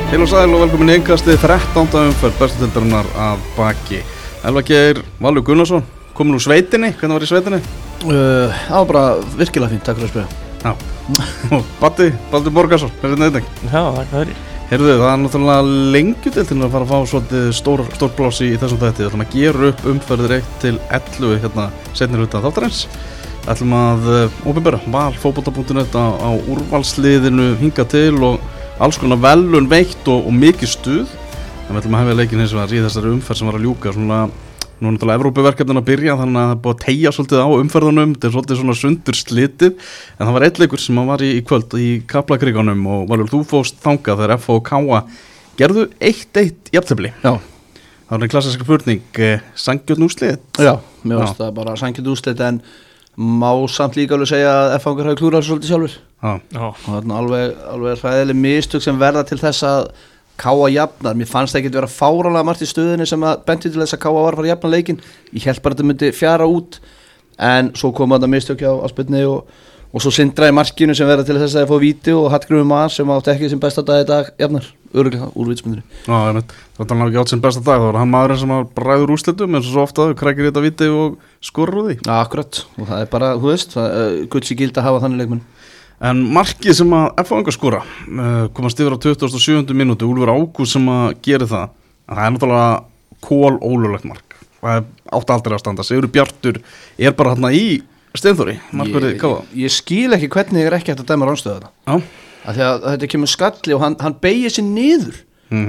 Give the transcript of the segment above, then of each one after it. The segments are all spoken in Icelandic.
Heil og sæl og velkomin í innkastið 13. umferð bestu deildarinnar að baki. Elvar Geir, Valur Gunnarsson, komin úr sveitinni, hvernig var í sveitinni? Það var bara virkilega fínt, takk fyrir að spila. Já, og Baldur Borgarsson, hvernig þetta? Já, það er Heyrðu, það er náttúrulega lengjudeildin að fara að fá svolítið stór pláss í þessum þætti. Við ætlum að gera upp umferðir 1-11 hérna seinni hluta þáttarins. Við ætlum að opinbera valfótbolta.net á úrvalsliðinu hingað til og alls konar velun veitt og mikið stuð. En við ætlum að hefja leikinn hins vegar í þessari umferð sem var að ljúka. Svona, nú er náttúrulega Evrópuverkefnin að byrja, þannig að það er búið að teygja svolítið á umferðunum. Þetta er svolítið svona sundur slitið. En það var einn leikur sem var í kvöld í Kaplakriganum og Valur, þú fórst þangað þegar FH og KA gerðu 1-1 jafntefli. Já. Það var einn klassisk spurning, sanngjörn úrslit? Já, mér varst það bara sanngjörn úrslit en má samt líka alveg segja að FH hafi klúrað svolítið sjálfur. Já. Og þarna alveg hræðileg mistök sem verða til þess að KA jafnar. Mér fannst það ekki vera fáránlega margt í stöðinni sem að benti til þess að KA var að fara að jafna leikinn. Ég held bara að þetta myndi fjara út en svo kom þetta mistök hjá Ásbjörni og svo Sindra í markinu sem verða til þess að það fá víti og Hallgrímur Mar sem átti ekki sem besta dag í dag jafnar, örugglega úr vítismyndinni. Já, ég veit, þetta var ekki átt sem besta dag, það var hann maðurinn sem ræður úrslitum eins og svo ofta krækir þetta víti og skorur úr því. Já, akkurat, og það er bara, þú veist, gull í gild að hafa þannig leikmenn. En markið sem að FH skora komast yfir á 27. mínútu, Úlfur Ágúst sem að gera það er náttúrulega kolólulegt mark. Það átti aldrei að standa. Sigurður Bjartur er bara hérna í Steinþóri, markverðið KA. Ég skil ekki hvernig ég er ekki hægt að dæma ránstöðu þetta. Já. Af því að þetta kemur skalli og hann beygir sig niður.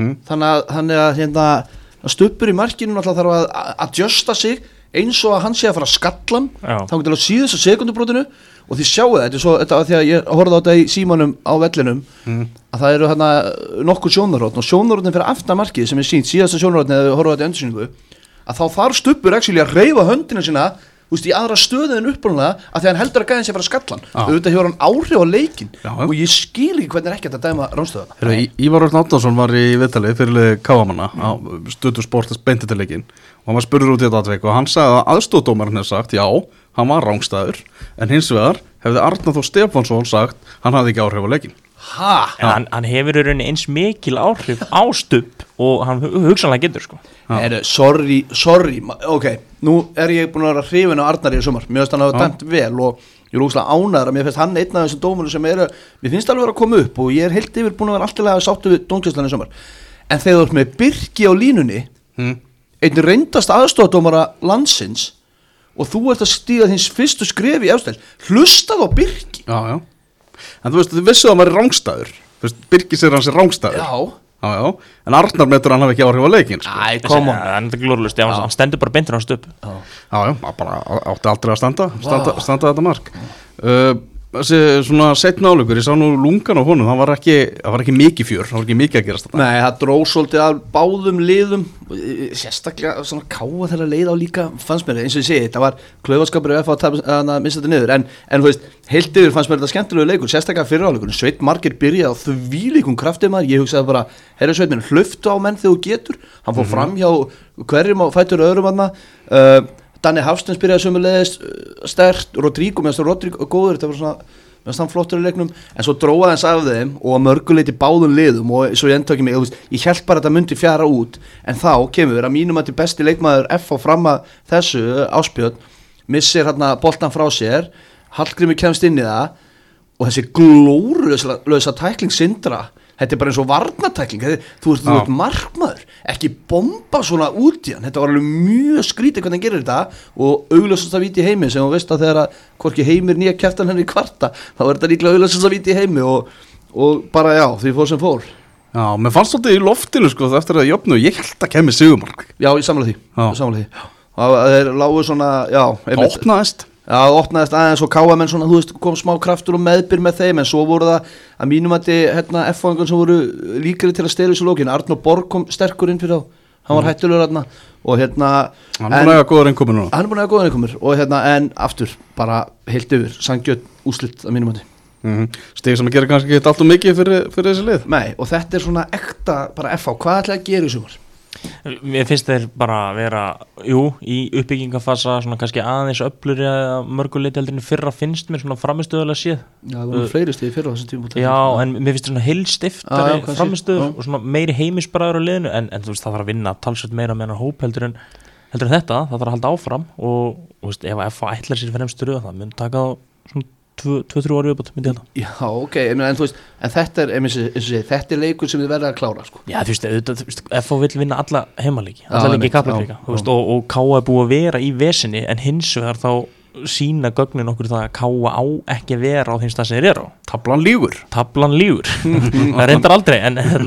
Þannig að hérna stubbur í markinu náttúrulega þarf að adjusta sig eins og að hann sé að fara að skalla hann þá getur það síðast á sekundubrótinu og þið sjáu þetta því að ég horfði á þetta í símanum á vellinum að það eru hérna nokkur sjónarhorn og sjónarhornin fyrir aftan markið sem er sínt síðasta sjónarhornin eða við horfum á þetta í endursýningu að þá þarf stubbur actually að hreyfa höndina sína í aðra stöðu en upprunalega að því hann heldur að gæðin sé að fara að skalla hann auðvitað hefur hann áhrif á leikinn og ég skil ekki hvernig ekki að dæma ránstöðuna. Ívar Örn Átnason var í viðtali fyrir KA-manna á Stöðu Sportins beintitileikin og hann var spurður út í þetta atvik og hann sagði að aðstoðdómarinn hefði sagt já, hann var rángstæður en hins vegar hefði Arnar Þór Stefánsson sagt hann hafði ekki áhrif á leikinn. En hann hefur í rauninni eins mikil áhrif á Stubb og hann hugsanlega getur sko. Sorry, ok, nú er ég búin að vera hrifin á Arnari í sumar, mér finnst hann að hafa dæmt vel og ég er ógeðslega ánægður að mér finnst hann einn af þessum dómurum sem mér finnst alveg að koma upp og ég er heilt yfir búin að vera alltaf sáttu við dómgæslan í sumar, en þegar þú ert með Birki á línunni, einn reyndast aðstoðardómara landsins og þú ert að stíga þins fyrstu skref í efstel, hlustað á Birki. Já. En þú veist, þið vissu að hann var rángstæður. Birki segir hann sé rángstæður. Já. En Arnar metur hann hafi ekki áhrif á leikinn. Æ, koma. Hann er glórlust, hann stendur bara beintur á Stubb. Já, bara átti aldrei að standa þetta mark. Þessi svona seinna áleikur, ég sá nú lungan á honum, það var ekki mikið fjör, það var ekki mikið að gerast þetta. Nei, það dró svolítið af báðum liðum, sérstaklega svona KA þeirra leið á líka, fannst mér, eins og ég segi, þetta var klaufaskapur ef að missa þetta niður, en þú veist, heilt yfir fannst mér þetta skemmtilegu leikur, sérstaklega fyrir áleikurinn, Sveinn Margeir byrjaði á þvílíkum krafti maður, ég hugsaði bara, herra Sveinn, hlöftu á menn þegar þú getur, hann fór fram hjá hverjum á fætur öðrum þarna, Danni Hafsteins byrjaði sömulegis sterkt, Rodrigo góður, þetta var svona, meðan hann flottur í leiknum, en svo dróði hans af þeim og að mörguleiti báðum liðum og svo ég endtöki mig, ég held bara að þetta myndi fjara út, en þá kemur að mínum að til besti leikmaður FH fram að þessu, Ásbjörn, missir hérna boltan frá sér, Hallgrímur kemst inn í það og þessi glórulösa tækling Sindra, þetta er bara eins og varnartækling, þú ert markmaður, ekki bomba svona út í hann, þetta var alveg mjög skrítið hvernig hann gerir þetta og augljósasta víti í heimi sem þú veist að þegar að hvorki Heimir nýja kjartan henni kvarta, þá er þetta líklega augljósasta víti í heimi og bara já, því fór sem fór. Já, mér fannst þetta í loftinu sko eftir að jöfnu, ég held að kemur sigurmark. Já, ég samla því. Það er lágu svona, já. Það opnaðist aðeins og KA-menn svona, þú veist, kom smá kraftur og meðbyr með þeim, en svo voru það að mínum að F-fangan sem voru líkari til að stela þessu lókinu. Arnór Borg kom sterkur inn fyrir þá, hann var hættulegur þarna og hann er búin að eiga góðar innkomur núna. Hann er búin að eiga góðar innkomur og en aftur, bara heilt yfir, sanngjörn úrslit að mínum að Stig sem að gera kannski ekki allt og mikið fyrir þessi lið. Nei, og þetta er svona ekta bara FH, hvað ætlaði að gera í sumar? Mér finnst þeir bara vera í uppbyggingafasa svona kannski aðeins öflur mörguleiti heldur en fyrra finnst mér svona framistöðulega séð. Já, það voru fleiri stig fyrra á þessum tíma. Já, en mér finnst svona heilstiftari framistöður og svona meiri heimisbræður á liðinu en þú veist það þarf að vinna talsveit meira með hennar hóp heldur en þetta, það þarf að halda áfram og þú veist ef FH ætlar sér fremstu röð það mun taka á svona 2-3 ári viðbót myndi hérna. Já, ok, en þú veist, en þetta þetta leikur sem þið verða að klára, sko. Já, þú veist, FH vill vinna alla heimaleiki, alla leiki í Kaplakrika, þú veist, og K.A. er búið að vera í vesinni, en hins vegar þá sína gögnin okkur það að K.A. á ekki að vera á þeim stað sem þeir eru á. Tablan lýgur. Það reyndar aldrei,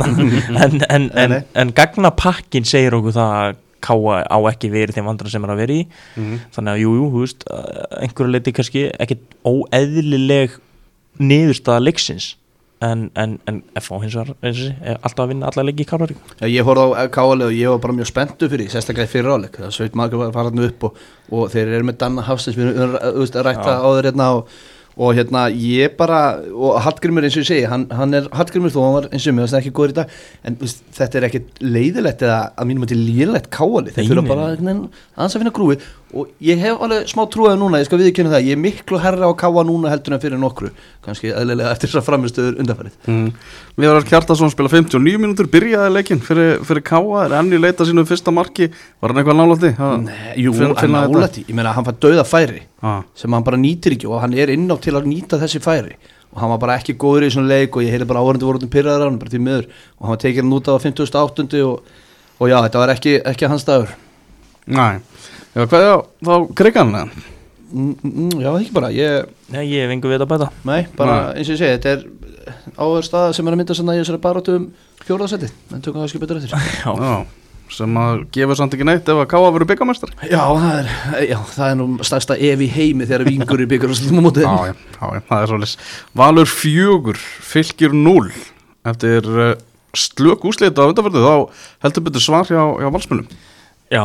en gagnapakkin segir okkur það að K.A. á ekki verið þeim vandrar sem er að vera í þannig að jú, þú veist einhverju leiti kannski ekkert óeðlileg niðurstaða leiksins en FH hins vegar alltaf að vinna alla leiki í Kaplakrika. Já, ég horfði á K.A. og ég var bara mjög spenntur fyrir sérstaklega í fyrra áleik, það sveit margur var farað upp og þeir eru með Danna Hafsteins við rætta áður hérna og hérna ég bara og Hallgrímur eins og ég segi, hann er Hallgrímur þó hann var eins og mér, það er ekki góður í dag en þetta er ekkert leiðilegt eða að mínum að til lélegt K.A. þeir fyrir bara aðeins að finna grúi og ég hef alveg smá trúið núna, ég skal viðurkenna það, ég er miklu herra á K.A. núna heldur en fyrir nokkru, kannski eðlilega eftir þessar framistöður undanfarið. Viðar Kjartason spila 59 mínútur, byrjaði leikinn fyrir K.A. er enn í leita sínu fyrsta marki, var hann eitthvað nálætti? Nei, jú, hann nálætti, ég meina hann fær dauða færi sem hann bara nýtir ekki og hann er inn á til að nýta þessi færi og hann var bara ekki góður í svona leik og ég heyrði bara áhorfendur voru pirraðir á hann, bara til miður og hann var tekið hann út á 58. og já, þetta var ekki hans dagur. Nei, já, hvað er þá Krikan? Já, ekki bara, Nei, ég hef engu við að bæta. Nei, bara eins og ég segi, þetta er áður staða sem er að mynda svona í þessari baráttu fjórðasetti, en tökum það ekki betur eftir. Já, sem að gefa samt ekki neitt ef að K.A. verður bikarmeistari. Já, það er nú stærsta ef í heimi þegar vingur í bikarúrslitum á móti. Já, það er svolítið. Valur 4, Fylkir 0 eftir slök úrslit á undanferðu, þá heldur betur svar hjá Valsmönnum. Já,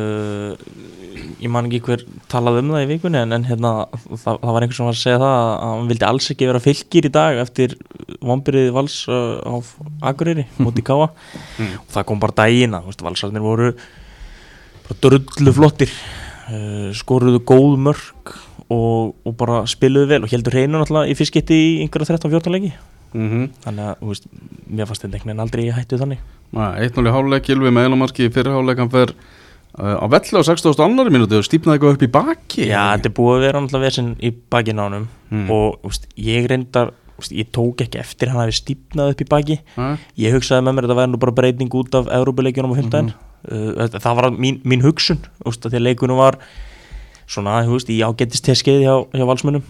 ég man ekki hver talaði það í vikunni en hérna, það var einhver sem var að segja það að hann vildi alls ekki vera Fylkir í dag eftir vonbrigði Vals á Akureyri móti K.A. og það kom bara daginn að Valsarnir voru bara drullu flottir, skoruðu góð mörk og bara spiluðu vel og heldur hreinu náttúrulega í fyrst skipti í einhverja 13-14 leiki. Þannig að mér fannst þetta einhvern veginn aldrei hættu þannig. 1-0 í hálfleik, Gylfi með einamarki í fyrri hálfleik, hann fer á velli á 62. mínútu og stífnaði eitthvað upp í baki. Já, þetta er búið að vera náttúrulega vesinn í bakinu á honum og ég reyndar, ég tók ekki eftir hann hafi stífnað upp í baki. Ég hugsaði með mér að það væri nú bara breyting út af Evrópuleikjunum á 15. Það var mín hugsun, því að leikunum var svona, í ágætist til skeiði hjá Valsmönnum.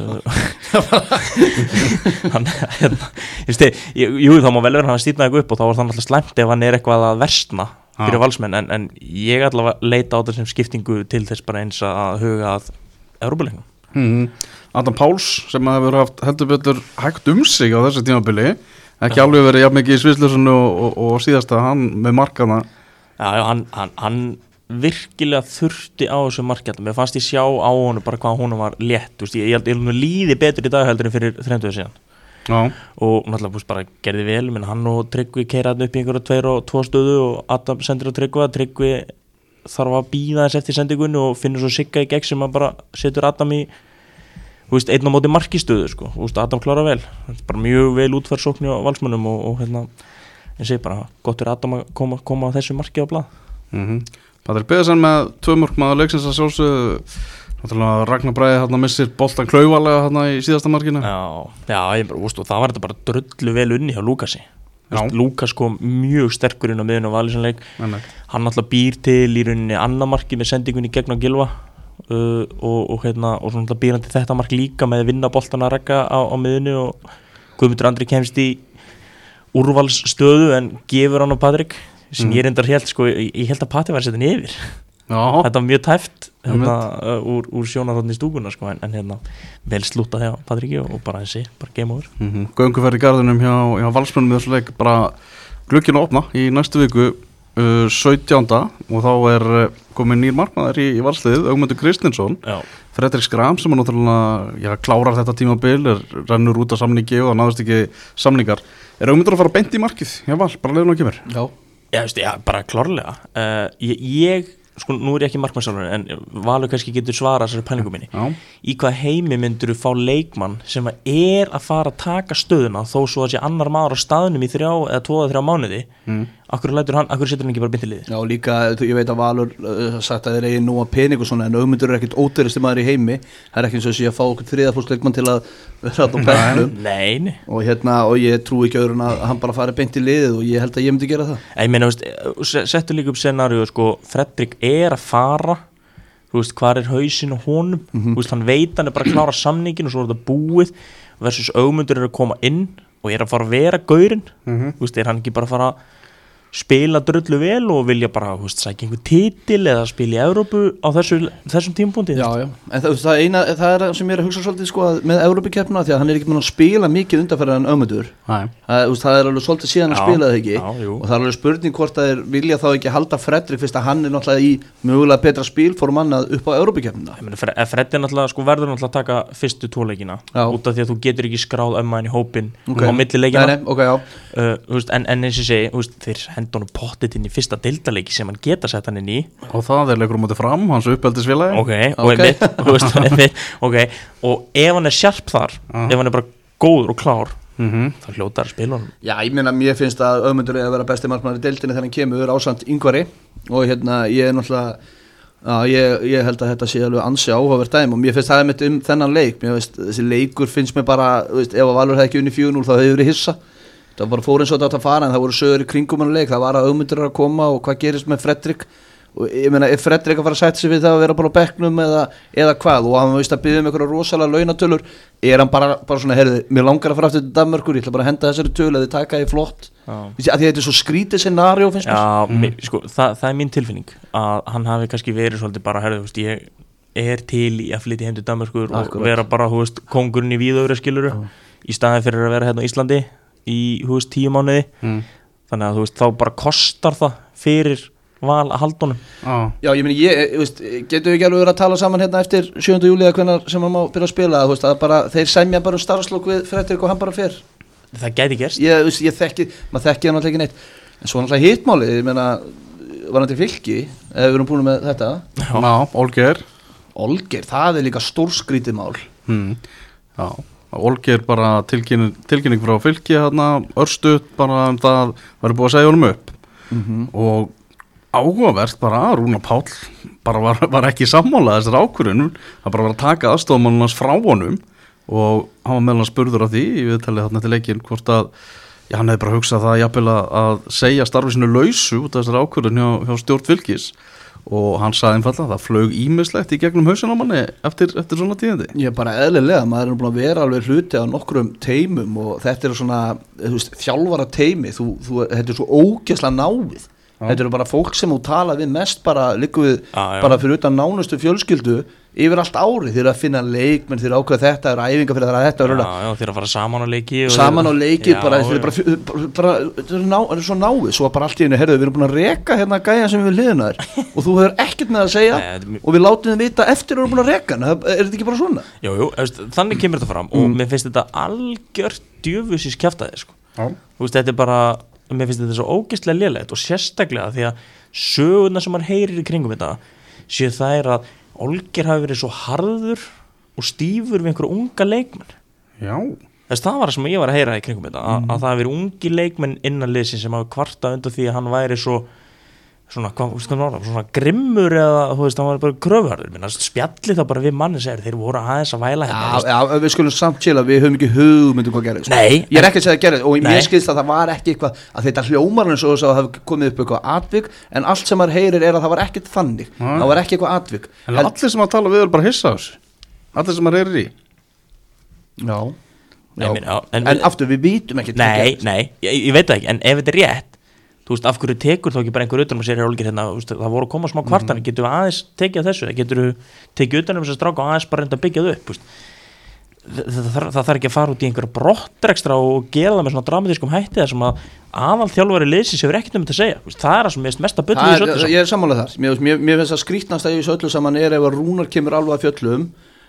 Jú, þá má vel vera hann að stífna eitthvað upp og þá var það náttúrulega slæmt ef hann er eitthvað að versna fyrir Valsmenn en ég allavega leita á þessum skiptingu til þess bara eins að huga að Evrópuleiknum. Adam Páls sem hefur haft heldur betur hægt sig á þessu tímabili, ekki alveg verið jafn mikið í Sviðsljósinu og síðasta hann með markana. Já, hann virkilega þurfti á þessu markjaldum. Mér fannst ég sjá á honum bara hvað honum var létt, ég held að líði betur í dag heldur en fyrir 30 síðan. Já. Og náttúrulega bara gerði vel, menn hann og Tryggvi keiraði upp í einhverja 2 og 2 stöðu og Adam sendir á Tryggvi þarf að bíða þess eftir sendingunni og finnur svo Sigga í gegn sem að bara setur Adam í einn á móti markistöðu sko. Adam klára vel, bara mjög vel útfært sókn á Valsmönnum og hérna ég segi bara gott er Adam að koma á þessu marki á blað. Patrik Pedersen með 2 mörk maður leiksins að sjálfsögðu, náttúrulega Ragnar Bragi hérna missir boltan klaufalega hérna í síðasta markinu. Já, ég bara, það var þetta bara drullu vel unni hjá Lúkasi. Lúkas kom mjög sterkur inn á miðun og Valísanleik. Hann náttúrulega býr til í rauninni annað marki með sendingunni gegn á Gylfa og svo náttúrulega býr hann til þetta mark líka með að vinna boltan að Ragga á miðunni og Guðmundur Andri kemst í úrvalsstöðu en gefur hann á Patrik sem ég reyndar held ég held að Patti væri settin yfir. Þetta var mjög tæft úr sjónarhóttni stúkuna en vel slútað hjá Patriki og bara game over. Gönguferð í garðinum hjá Valsmönnum með þessu leik, bara glugginn að opna í næstu viku 17. og þá er komin nýr markmaður í valsliðið, Ögmundur Kristinsson. Fredrik Skram sem náttúrulega klárar þetta tímabil, rennur út af samningi og það náðist ekki samningar. Er Ögmundur að fara beint í markið? Já, bara leiðum að kemur. Já, Já, bara klárlega ég sko, nú ég ekki markmannsálfur en Valur kannski getur svarað þessari pælingu minni í hvað heimi myndur þú fá leikmann sem að fara að taka stöðuna þó svo að sé annar maður á staðnum í 2 eða 3 mánuði akkur setur hann ekki bara bindið liði Já, líka, ég veit að Valur sagt að þeir eigi nú að pening og svona en Ögmundur ekkert ódýrasti maður í heimi það ekki eins og sé að fá okkur 3. flokks leikmann til að vera á bekknum Nei og ég trú ekki öðrun að hann bara fari beint í liðið og ég held að ég myndi gera það Ég meina, settu líka upp scenaríu sko, Fredrik að fara þú veist, hvar hausinn og honum þú veist, hann veit hann bara að klára samningin og svo þetta búið versus Ögmundur að koma inn og að fara að vera gaurinn þú veist, hann ekki bara að fara að spila drullu vel og vilja bara sækja einhver titil eða spila í Evrópu á þessum tímapunkti Já, en það sem ég að hugsa svolítið sko með Evrópukeppnina því að hann ekki með að spila mikið undanferðar en Ögmundur það alveg svolítið síðan að spila það ekki og það alveg spurning hvort að þeir vilja þá ekki halda Fredrik fyrst að hann náttúrulega í mögulega betra spílform annað upp á Evrópukeppnina Fredrik náttúrulega sko verður náttúrulega að taka fyrstu 2 leikina út af því að þú getur ekki skráð ömmaðin í hópin á milli leikina en eins og segi þeir henda honum pottit inn í fyrsta deildarleiki sem hann geta sett hann inn í og það leikur móti fram, hans uppeldisfélagi og ef hann sjarp þar ef hann bara góður og klár þá hljótar að spila honum Já, ég meina, mér finnst að Ögmundur að vera besti markmaður í deildinni þegar hann kemur ásamt Ingvari og ég náttúrulega ég held að þetta sé alveg ansi áhugavert dæmi og mér finnst það einmitt þennan leik mér finnst þessi leikur finnst mér bara ef að Valur hefði ekki unnið 4-0 þá hefði verið hissa það bara fór eins og þetta að fara en það voru sögur í kringum hann leik það var að Ögmundur að koma og hvað gerist með Fredrik og ég meina ef Fredrik að fara að sætta sig við það að vera bara á bekknum eða hvað og hann veist að byggja einhverja rosalega launatölur hann bara svona heyrðu, mér langar að fara aftur til Danmörkur ég ætla bara að henda þessari tölu að þið taka því flott því að þetta er svo skrítið scenario finnst mér sko, það mín tilfinning að hann hafi kannski verið svolítið bara heyrðu, ég til í að flytja heim til Danmörkur og vera bara kongurinn í Víðöfri skiluru í staðin fyrir að vera hérna á Íslandi í 10 mánuði þannig að þá bara kostar það fyrir Val að halda honum Já, ég meni, getur við ekki alveg verið að tala saman hérna eftir 7. júlí eða hvenær sem hann má byrja að spila að bara, þeir semja bara starfslok við Fredrik og hann bara fer Það gæti gerst maður þekki hann alltaf ekki neitt en svo náttúrulega hittmáli, ég meina var hann til Fylki, ef við erum búin með þetta Já, Olgeir, það líka stórskrítið mál Já Olgeir bara tilkynning frá Fylki örstuð bara það var búið að segja honum upp og áhugavert bara að Rúnar Páll bara var ekki sammála þessar ákvörðunum það bara var að taka aðstofamannum hans frá honum og hann var meðal að spurður á því í viðtalið þarna til leikinn hvort að hann hefði bara hugsað það jafnvel að segja starfi sinu lausu út af þessar ákvörðun hjá stjórn Fylkis og hann sagði einfallega að það flög ýmislegt í gegnum hausin á manni eftir svona tíðindi. Ég bara eðlilega, maður er búin að vera alveg hluti á nokkrum teimum og þetta er svona, þjálfara teimi, þetta er svo ógeðslega náið. Þetta eru bara fólk sem þú tala við mest bara líku við bara fyrir utan nánustu fjölskyldu yfir allt árið þeir eru að finna leikmenn, þeir eru ákveða þetta eru æfingar fyrir það þetta þeir eru að fara saman á leiki bara þeir eru svo náið svo bara allt í einu, herðu við erum búin að reka hérna gæja sem við hliðina þér og þú hefur ekkert með að segja og við látum þið vita eftir að við erum búin að reka er þetta ekki bara svona? Jú, þannig kemur þetta fram og mér finnst þetta algjört djöfusís kjaftaði þetta er bara mér finnst þetta svo ógeðslega lélegt og sérstaklega því að sögurnar sem maður heyrir í kringum þetta séu það er að Olgeir hafi verið svo harður og stífur við einhverju unga leikmenn það var það sem ég var að heyra í kringum þetta að það hafi verið ungi leikmenn innan liðsins sem hafi kvartað undan því að hann væri svona grimmur eða hann var bara kröfuharður spjalli það bara við manni segir þeir voru aðeins að væla hérna við skulum samt til að við höfum ekki hugmyndum hvað gerðist ég er ekki að segja að gerðist og mér skilst að það var ekki eitthvað að þetta hljómar eins og þess að það hafi komið upp eitthvað atvik en allt sem maður heyrir er að það var ekkert þannig það var ekki eitthvað atvik en allir sem að tala við er bara hissa á þessu allir sem maður heyrir í en aftur við vitum ekki ég veit það ekki en ef þetta er rétt þú veist, af hverju tekur þá ekki bara einhver utan og sér Olgeir hérna, það voru að koma smá kvartanir getur við aðeins tekið þessu, getur við tekið utan þess að stráka og aðeins bara reynda að byggja þau upp það þarf ekki að fara út í einhverja brottrekstra og gera það með svona dramatískum hætti þar sem að aðalþjálfari liðsins hefur ekkert um þetta að segja það er það sem er mest að byrja í þessu öllu ég er sammálað þar, mér finnst að skrýtnast að í þessu öllu saman er ef að Rúnar kemur alveg að fjöllum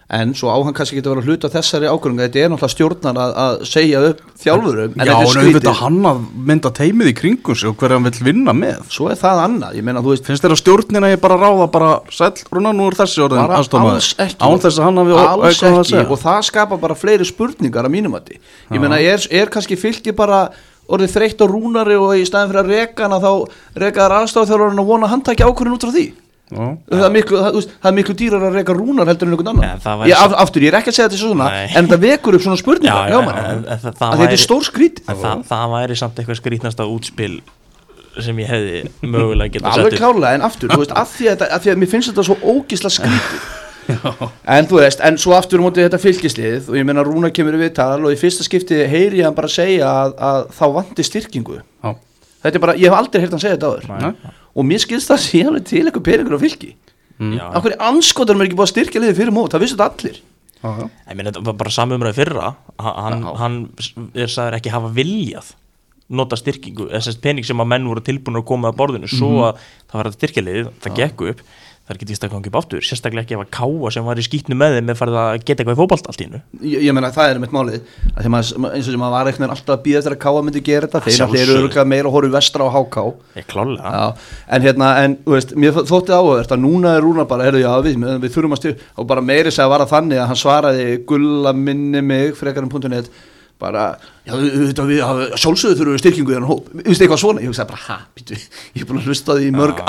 en svo á hann kannski getur verið að hluta þessari ákvörðunga, þetta náttúrulega stjórnar að segja upp þjálfurum, en Já, þetta en skrítið. auðvitað hann að mynda teimið í kringum sig og hverja hann vill vinna með. Svo það annað, ég meina, þú veist, Finnst þér að stjórnina ég bara ráða bara sæll, Rúnar, nú þessi orðin bara aðstofmaður? alls ekki, Án þess að hann hafi alls eitthvað að ekki segja. og það skapar bara fleiri spurningar að mínum mati. Ég meina, er kannski Fylkir bara orðið þreytt á Rúnari og í staðin fyrir að reka hana þá reka þær aðstofþjálfarinn og vona að hann taki ákvörðun út frá því. Það er miklu dýrar að reka Rúnar heldur en einhvern annan. Aftur, ég ekki að segja þetta svona, en það vekur upp svona spurningar hjá manni, að þetta er stór skrítið. Það væri samt eitthvað skrítnasta útspil sem ég hefði mögulega getað sett alveg klárlega, en aftur, þú veist, af því að mér finnst þetta svo ógisla skrítið. En þú veist, en svo aftur mótið þetta Fylkislið og ég meina Rúnar kemur í viðtal og í fyrsta skipti heyri ég hann bara segja að þá vanti styrkingu. Þetta er bara, ég hef aldrei heyrt hann segja þetta áður og mér skilst það sé alveg til eitthvað peningur á Fylki. Af hverju anskotar mér ekki búið að styrkja liðið fyrir mót, það vissu þetta allir. Ég meina, þetta var bara samumræði fyrra, hann sagður ekki hafa viljað nota styrkingu, þess pening sem að menn voru tilbúin að koma að borðinu, svo að það var að styrkja liðið, það gekk upp, það er ekki að gangi upp aftur, sérstaklega ekki ef að Káa sem var í skítnu með þeim með farið að geta eitthvað í fótbolta allt í innu. Ég meina, það er mitt málið, að því eins og sem maður var eitthvað alltaf að býða eftir að Káa myndi gera þetta, þeir eru örugglega meira að horfa í vestra á HK. Klárlega. En þú veist, mér þótti áhugavert að núna er Rúnar bara, við þurfum að styr og bara meiri segja var að þannig að hann svaraði gulla minni mig frekarinn.net bara, sjálfsögðu þurfum við styrkingu í hann hóp, þú veist eitthvað svona, ég hugsaði bara, ég er búin að hlusta því í mörg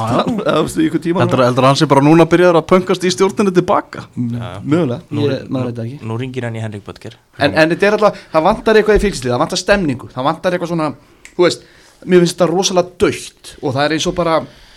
ár, heldur hann sé bara núna byrjaður að pöngast í stjórninu tilbaka? Mögulega, maður veit ekki. Nú ringir hann í Henrik Böttger. En þetta er alltaf, það vantar eitthvað í Fylkislið, það vantar stemningu, það vantar eitthvað svona, þú veist, mér finnst þetta rosalega dautt og það er eins og bara,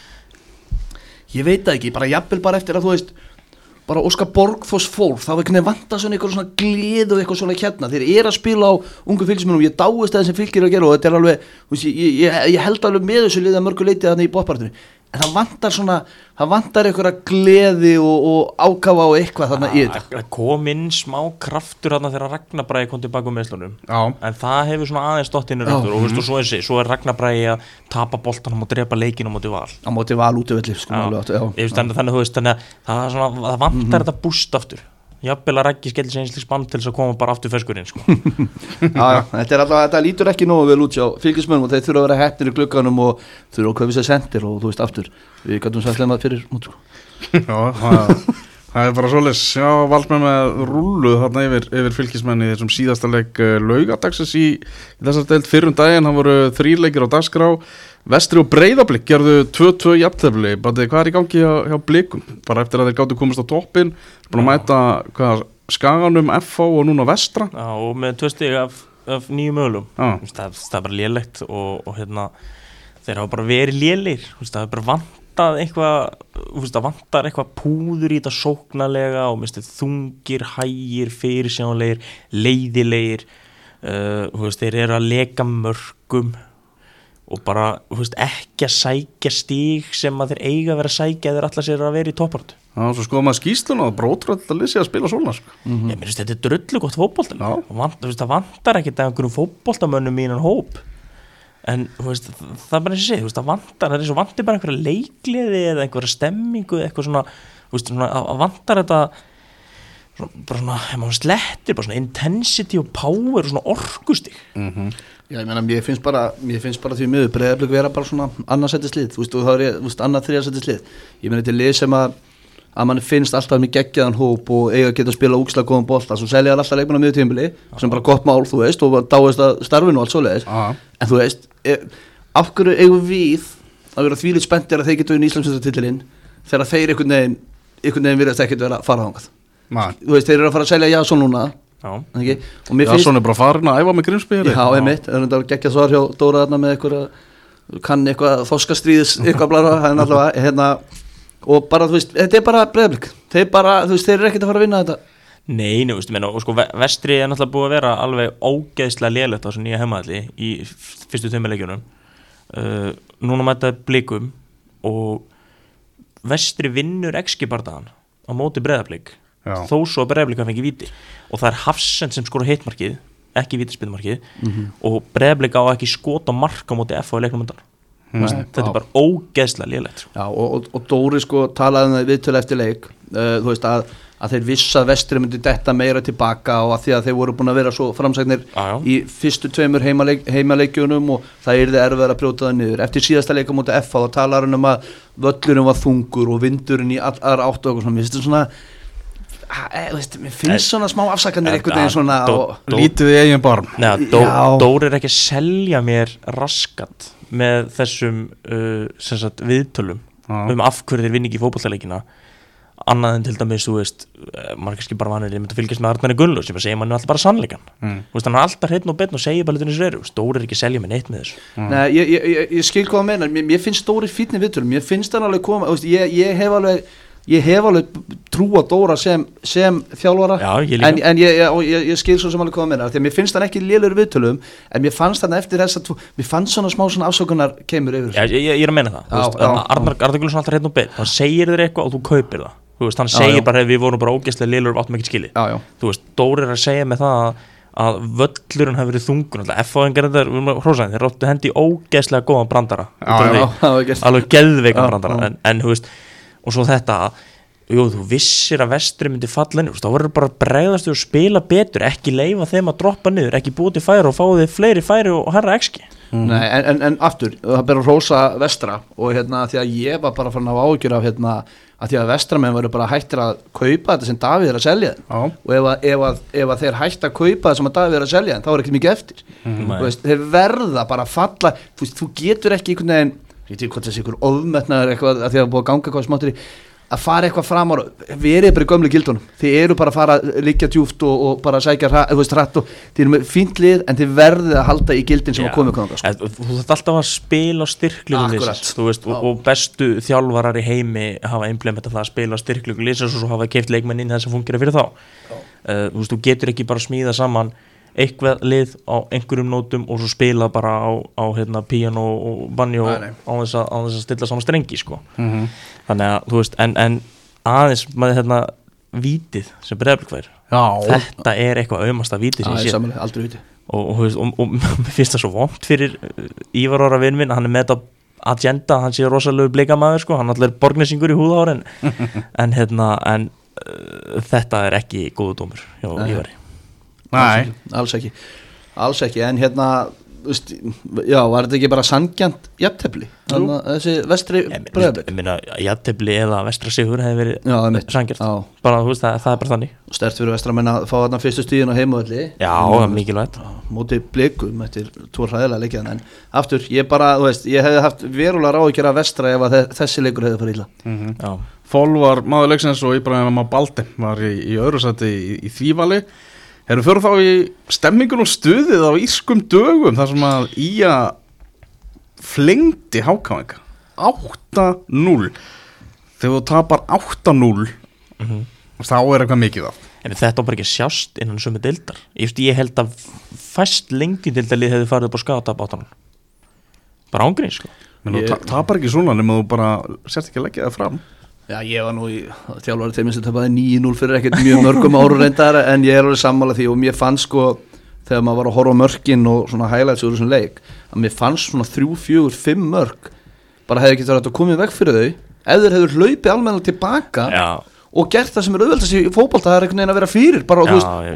ég veit það ekki, bara jafnvel bara eftir að þú veist, bara Óskar Borgfoss fór, þá er vanta svona eitthvað svona glið og eitthvað svona hérna, þeir eru að spila á ungu fylgismennum, ég dáist það sem Fylkir að gera og þetta er alveg, ég held alveg með þessu liða mörgu leiti þannig í botbaráttunni, en það vantar eitthvað gleði og ákafa og eitthvað þannig í þetta. Það kom inn smá kraftur þarna þegar Ragnar Bragi kom tilbaka um meðslunum, en það hefur svona aðeins stótt innur eftir og veistu, svo er Ragnar Bragi að tapa boltanum og drepa leikinn á móti Val. Á móti Val útivelli, þannig að það vantar þetta búst aftur. Jafnvel að Raggi skellir sig einslega spann til þess að koma bara aftur ferskurinn sko. Þetta er alltaf, þetta lítur ekki nógu vel út hjá fylgismönnum og þeir þurfa að vera heppnir í glugganum og þurfa að kaupa sér sendir og þú veist aftur, við gætum sætlega maður fyrir út sko. Það er bara svoleiðis, Valsmenn með rúlu þarna yfir fylgismenni þessum síðasta leik Laugadagsins í þessar deild fyrrum daginn, það voru 3 leikir á dagskrá, Vestri og Breiðablik gerðu 2-2 jafntefli, bara hvað er í gangi hjá Blikum, bara eftir að þeir gátu komast á toppin, búin að mæta Skaganum, FH og núna Vestra. Já, og með 2 stig af 9 mögulegum, það er bara lélegt og hérna, þeir hafa bara verið lélegir, það er bara vantað eitthvað, vantar eitthvað púður í þetta sóknarlega og þungir, hægir, fyrirsjáanlegir, leiðilegir, þeir eru að leka mörkum og bara, ekki að sækja stíg sem að þeir eiga að vera að sækja þeir allar sér að vera í toppartu. Já, svo skoðum maður skýsluna og brótröld að lýsi að spila svona sko. Ég meðist, þetta er drullu gott fótbolta það vantar ekkert að einhverjum fótboltamönnum í innan hóp en það er bara eins og segið, það vantar, það er eins og vantir bara einhverja leikliði eða einhverja stemmingu eitthvað svona, að vantar þetta bara svona, ef maður slettir bara svona intensity og power og svona orkustig. Já, ég meina, mér finnst bara því miður Breiðablik vera bara svona annarsættislið, og þá er ég, annað þriðarsættislið. Ég meina, þetta er lið sem að mann finnst alltaf með geggjaðan hóp og eiga að geta að spila úkslega góðan bolta, svo selja alltaf leikmenn á miðjutímabili, sem bara gott mál, þú veist, og dáist að starfinu og allt svoleiðis. En þú veist, af hverju eigum við að vera þvílít spenntir að þeir geta unnið Íslandsmeistaratitilinn þegar þeir einhvern veginn virðast ekkert vera að fara þangað. Þú veist, þeir eru að fara að selja Jason núna. Jason er bara farin að æfa með Grímsby. Já, einmitt, það er þetta geggjað svar hjá Dóra þarna með eitthvað þoskastríðis eitthvað blara, en allavega og bara, þú veist, þetta er bara Breiðablik, þeir bara, þú veist, þeir eru ekkert að fara að vinna þetta. Nei, þú veist, og sko Vestri er náttúrulega búið að vera alveg ógeðslega lélegt á þessu nýja heimaðalli í fyrstu 2 leikjunum. Núna mæta Blikum og Vestri vinnur XG-bardagan á móti Breiðablik, þó svo að Breiðablik fengi víti og það er Hafsend sem skora hittmarkið, ekki vítaspyrnumarkið og Breiðablik á ekki skot á mark á móti FH í leiknum undan. Þetta er bara ógeðslega lélegt. Já, og Dóri sko talaði um það viðtölu eftir leik, þú veist að að þeir vissu að Vestri myndi detta meira tilbaka og að því að þeir voru búin að vera svo framsæknir í fyrstu 2 heimaleikjunum og það yrði erfiðar að brjóta það niður. Eftir síðasta leika mútið FH þá talar hann að völlurinn var þungur og vindurinn í aðra áttu og svona, mér finnst svona mér finnst svona smá afsakanir einhvern veginn svona lítið í eigin barm. Dóri ekki að selja mér raskat með þessum viðtölum af hverju þeir vinni ekki í fótboltaleikina annað en til dæmis, þú veist maður kannski bara vanir, ég myndi að fylgjast með Arnari Gunnlaugs sem að segja manni alltaf bara sannleikan þú veist, hann er alltaf hreinn og beinn og segir bara hlutinni sér Dóri ekki að selja með neitt með þessu Nei, ég skil hvað að meina, mér finnst Dóri fínni viðtölum, mér finnst hann alveg koma ég hef alveg trú á Dóra sem þjálfara. Já, en ég skil svo sem alveg hvað að meina, því að mér finnst hann ekki lélegur viðtölum, en mér fannst hann eftir þess að mér fannst svona smá svona afsökunar kemur yfir. Já, ég er að meina það, Arnar Gunnlaugsson alltaf hreinn og beinn, hann segir þér eitthvað og þú kaupir það. Þú veist, hann segir bara við vorum bara ógeðslega lélegur og áttum ekki skilið. Þú veist, Dóri er að segja með það að völlurinn hafi verið þungur F-fáingar þeir ráttu hendi ógeðslega góðan brandara alveg geðveikan brandara en þú veist, og svo þetta þú vissir að Vestri myndi falla niður, þá verður bara að bregðast og spila betur, ekki leyfa þeim að droppa niður, ekki búið til færi og fá þið fleiri færi og herra XG. Nei, en aftur, það ber að rósa Vestra og því að ég var bara farin að hafa áhyggjur af að því að Vestramenn voru bara hættir að kaupa þetta sem Davíð er að selja og ef að þeir hætti að kaupa þetta sem að Davíð er að selja þá er ekkert mikið eftir. Veist, þeir verða bara að falla, þú getur ekki einhvern veginn, ég veit ekki hvort þessi ykkur ofmetnaður eitthvað að því að búið að ganga eitthvað smáttur í að fara eitthvað fram á verið bara í gömlu gildunum, þið eru bara að fara að liggja djúft og bara sækja hratt og þið eru með fínt lið en þið verðið að halda í gildin sem að komið sko. Þú þarf alltaf að spila á styrklegum liðsins, þú veist, og bestu þjálfarar í heimi hafa implementað það að spila á styrklegum liðsins og svo hafa keypt leikmenn inn þess að fungera fyrir þá þú veist, þú getur ekki bara smíða saman eitthvað lið á einhverjum nótum og svo spila bara á piano og banjo á þess að stilla saman strengi sko. Þannig að þú veist en aðeins með vítið sem Breiðablik fær þetta er eitthvað aumasta vítið sem ég sé aldrei viti og mér finnst það svo vont fyrir Ívar Orra vinn minn, hann er með þetta agenda, hann sé rosalegu blikamaður sko, hann allir borgnesingur í húðárin en þetta er ekki góðu dómur hjá Ívari. Nei, alls ekki en veist, já, var þetta ekki bara sanngjarnt jafntefli, þannig að þessi Vestri Breiðablik? Ég meina, jafntefli eða Vestra sigur hefði verið sanngjarnt, bara þú veist, það er bara þannig. Sterkt fyrir Vestramenn að fá þarna fyrstu stíðin á heimavölli. Já, mikilvægt. Móti Blikum eftir 2 hræðilega leikjaðan, en aftur, ég bara, þú veist, ég hefði haft verulega áhyggjur af Vestra ef að þessi leikur hefði farið illa. Já. Fól var maður leiksins og Ibrahim Balde var í öðru sæti í því vali. Erum fyrir þá í stemmingun og stuðið á írskum dögum þar sem að Ía flengdi HK 8-0 þegar þú tapar 8-0 þá er eitthvað mikið af. En þetta var bara ekki sjást innan sömu deildar. Ég held að fæst lengi deildarlið hefði farið upp á skagatap 8-0 bara ángríns sko. Men þú tapar ekki svona nema þú bara sérst ekki að leggja það fram. Já, ég var nú í þjálfari teimins að tapaði 9-0 fyrir ekkert mjög mörgum áru reyndar en ég er alveg sammála því og mér fannst sko þegar maður var að horfa á mörkin og svona highlights úr þessum leik að mér fannst svona 3, 4, 5 mörk bara hefði ekki verið að koma í veg fyrir þau ef þeir hefur hlaupið almennilega tilbaka og gert það sem er auðveldast í fótbolta það er einhvern veginn að vera fyrir bara,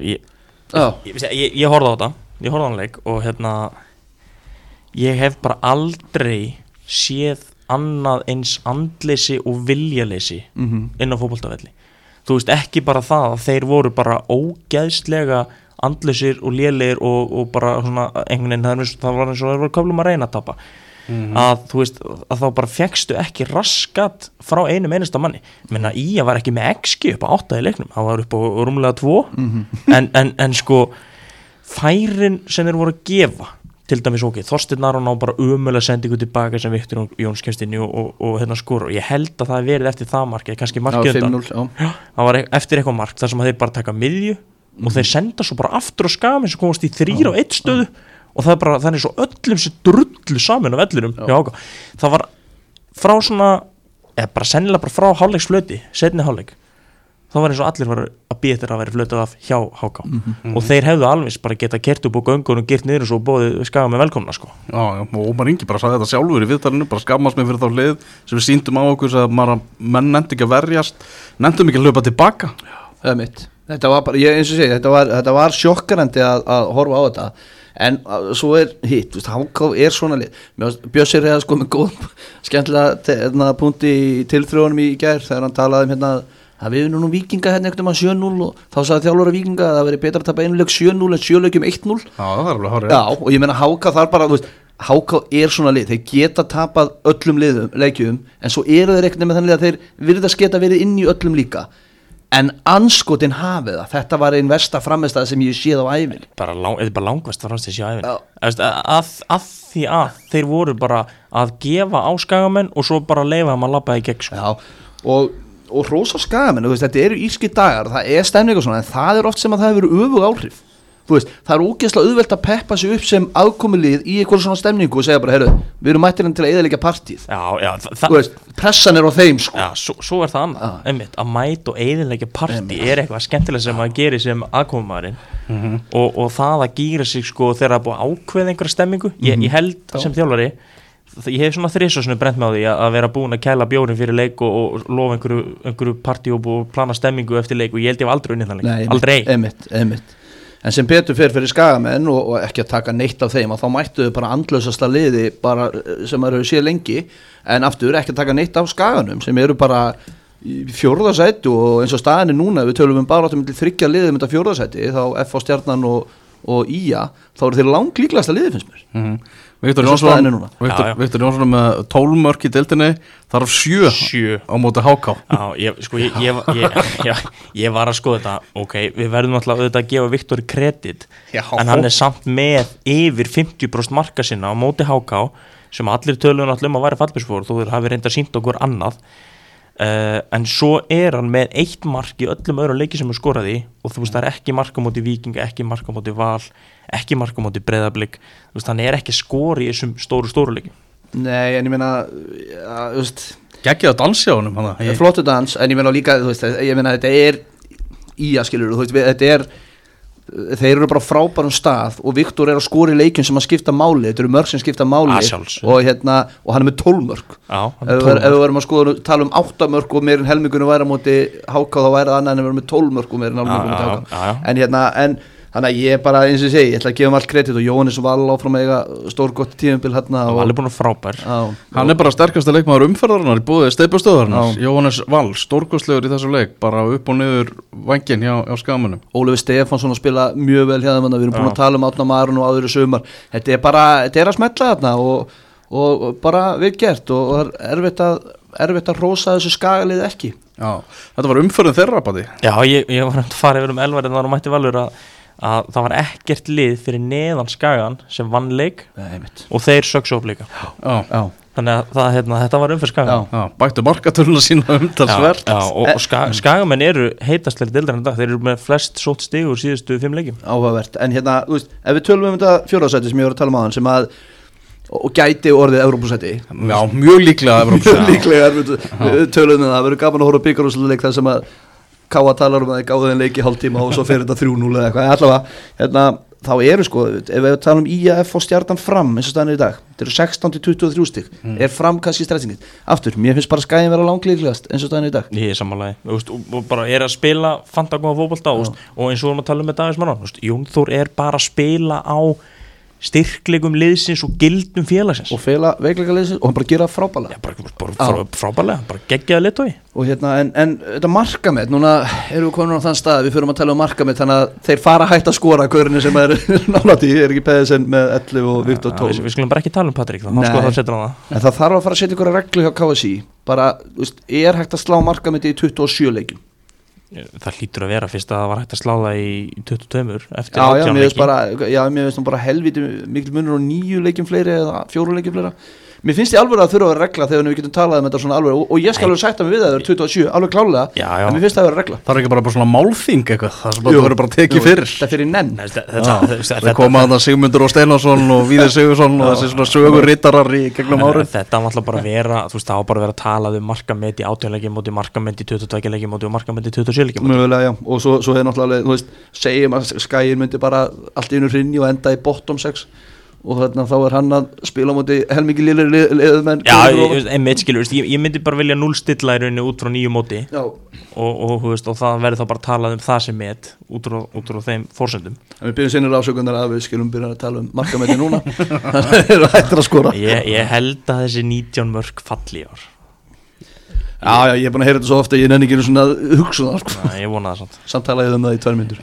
ég horfði á þetta ég horfði á hann leik og ég hef bara aldrei séð annað eins andleysi og viljaleysi inn á fótboltavelli. Þú veist, ekki bara það að þeir voru bara ógeðslega andleysir og lélegir og bara svona einhvern veginn, það var eins og þeir voru köflum að reyna að tapa. Að þú veist, að þá bara fékkstu ekki raskat frá einasta manni. Ég meina, Ía var ekki með XG upp á 8 í leiknum, það var upp á rúmlega 2 en sko færin sem þeir voru að gefa til dæmis Þorsteinn Aron á bara ömulega sendingu tilbaka sem Viktor Jóns kemst inn í og skora og ég held að það verið eftir það mark eða kannski markið undan það var eftir eitthvað mark þar sem að þeir bara taka miðju og þeir senda svo bara aftur á skam eins og komast í 3 á 1 stöðu og það er bara þannig svo öllum sér drullu saman á vellinum það var frá svona bara sennilega bara frá hálfleiksflöti setni hálfleik þá var eins og allir var að býja eftir að vera flötuð af hjá HK og þeir hefðu alveg bara geta kert upp á göngun og gert niður og svo bóðið skaga með velkomna sko. Já, og Ómar Ingi bara sagði þetta sjálfur í viðtalinu, bara skammast mig fyrir þá hlið sem við sýndum á okkur að menn nefndi ekki að verjast, nefndum ekki að hlaupa tilbaka Þetta var bara, eins og segi, þetta var sjokkarandi að horfa á þetta. En svo hitt, HK svona lið. Bjössi reyða sko með góð skemmtilega punkti í tilþróunum í gær þegar hann talaði að við nú Víkinga einhvern veginn 7-0 og þá sagði þjálfari Víkinga að það veri betra að tapa einu leik 7-0 en 7 leikjum 1-0. Já, það er alveg hárið. Já, og ég meina HK þar bara, HK svona lið, þeir geta tapað öllum leikjum en svo eru þeir ekkert með þannig að þeir virðast geta verið inn í öllum líka. En anskotin hafið þetta var einn versta framistæð sem ég séð á ævinni. Þetta er bara langversta framistæð sem ég á ævinni. Að því að þeir voru bara að gefa á Skagamenn og svo bara leifa að maður labbaði í gegn. Já, og rosa Skagamenn, þetta eru írski dagar, það er stemning og svona, en það er oft sem að það hefur öfug áhrif. Það er ógeðslega auðvelt að peppa sig upp sem aðkomulið í eitthvað svona stemningu og segja bara, heyrðu, við erum mættir til að eyðileggja partíð. Pressan er á þeim sko. Já, svo er það annað, einmitt, að mæta og eyðileggja partí er eitthvað skemmtilega sem að gera sem aðkomumaðurinn og það að gýra sig sko þegar það er búið að ákveða einhverja stemmingu. Ég held sem þjálfari, ég hef svona þrisvar brent með á því að vera búin að kæla bjórin fyrir leik og lofa einhverju partí og plana stemmingu eftir leik og ég held ég hef aldrei unnið þann leik. Aldrei. Einmitt. En sem betur fyrir Skagamenn og ekki að taka neitt af þeim að þá mættu þau bara andlausasta liði bara sem eru séð lengi en aftur ekki að taka neitt af Skaganum sem eru bara í 4. sæti og eins og staðinni núna við tölum baráttum til 3 liðið þetta 4. sæti þá FH Stjarnan og IA þá eru þeir langlíklegasta liðið finnst mér. Viktor Jónsson með 12 mörk í deildinni þarf 7 á móti HK. Ég var að skoða þetta, ok, við verðum alltaf auðvitað að gefa Viktor kredit en hann er samt með yfir 50% marka sinna á móti HK sem allir töluðu alltaf að væri fallbjörnsfór þú hafi reyndað sýnt okkur annað en svo er hann með 1 mark í öllum öðrum leiki sem hann skoraði og þú veist það er ekki marka móti Víkinga, ekki marka móti Val ekki marka móti Breiðablik hann er ekki skori í þessum stóru leiki. Nei, en ég meina geggið að dansi á honum flottu dans, en ég meina líka þetta er skilur þetta er þeir eru bara á frábærum stað og Viktor er að skora í leikjum sem að skipta máli þetta eru mörg sem skipta máli og hann er með 12 mörg ef við verðum að tala 8 mörg og meir en helmingunum væri á móti HK þá væri það annað en við verðum með 12 mörg og meir en helmingunum móti HK en þannig að ég bara eins og segi, ég ætla að gefa allt kredit og Jóhannes Val áfram eiga stórgott tímabil Val er búin að frábær hann er bara sterkasta leikmaður umferðarinnar í búið steypustöðarinnar Jóhannes Val, stórkostlegur í þessu leik bara upp og niður vængin hjá Skagamönnum Ólafur Stefánsson að spila mjög vel hjá þeim við erum búin að tala Átna Marun og áður í sumar þetta er að smetla þarna og bara vel gert og það er erfitt að rósa þessu Skagalið ekki þetta var umferðin þeirra bæti ég var að fara yfir Elvar en það mætti Valur að það var ekkert lið fyrir neðan Skagan sem vann leik og þeir söksu upp líka þannig að þetta var umferð Skagan bættu markatöluna sína umtalsvert og Skagamenn eru heitastlega deildar en dag, þeir eru með flest sótt stig úr síðustu 5 leikjum áhugavert, en ef við tölum þetta 4. sæti sem ég var að tala um aðan sem að og gæti orðið Evrópusæti mjög líklega Evrópusæti við tölum það verður gaman að horfa bikarúrslitaleik þar sem að Káa talar um að þeir gáðu þeim leiki hálftíma og svo fer þetta 3-0 eða eitthvað allavega, þá eru ef við talum IAF og Stjarnan Fram eins og staðan í dag, þetta eru 16-23 stig er Fram kannski stressingið aftur, mér finnst bara Skaginn vera langlíklegast eins og staðan í dag ég er samanlega, og bara er að spila fantagóða fótbolta og eins og við erum að tala með Davíðs Maran, Jón Þór er bara að spila á styrklegum liðsins og gildum félagsins og veikleika liðsins og hann bara gera frábælega frábælega, bara geggjaða litói og en þetta markamet núna erum við komin á þann stað við förum að tala um markamet þannig að þeir fara hægt að skora hvernig sem er nálætti er ekki Pedersen með 11 og Viktor 12 við skulum bara ekki tala um Patrik en það þarf að fara að setja ykkur að reglu hjá KSI bara, er hægt að slá markameti í 27 leikjum það hlýtur að vera fyrst að það var hægt að slá það í 22 eftir 18 leiki mér finnst bara helviti mikil munur og 9 leikjum fleiri eða 4 leikjum fleira mér finnst ég alveg að þurfa að vera regla þegar við getum talað um þetta svona alveg og ég skal alveg sætta mig við að það er 27 alveg klálega en mér finnst það að vera regla það er ekki bara svona málþing eitthvað það verður bara tekið fyrir það fyrir nenn það koma að Sigmundur og Steinarsson og Víðir Sigurðsson og þessi svona sögurrittarar í gegnum árið þetta var alltaf bara vera þú veist það var bara vera að tala um markamet í 18 leikjum móti markamet í 22 leikjum móti og markamet í 27 leikjum og svo er náttúrulega segjum að Skaginn myndi bara allt í einu hrynja og enda í bottom 6 og þá hann að spila á móti helmingi liðmenn. Einmitt skilur, ég myndi bara vilja núllstilla í rauninni út frá nýju móti og það verður þá bara talað það sem met út frá þeim forsendum. Við byrjum sinnir ásökunar að við skilum byrja að tala markametti núna. Það eru hættir að skora. Ég held að þessi 19 mörk falli í ár. Já, ég búin að heyra þetta svo ofta, ég nenni ekki svona hugsa það. Ég vona það samt. Samtalaði það í 2 mínútur.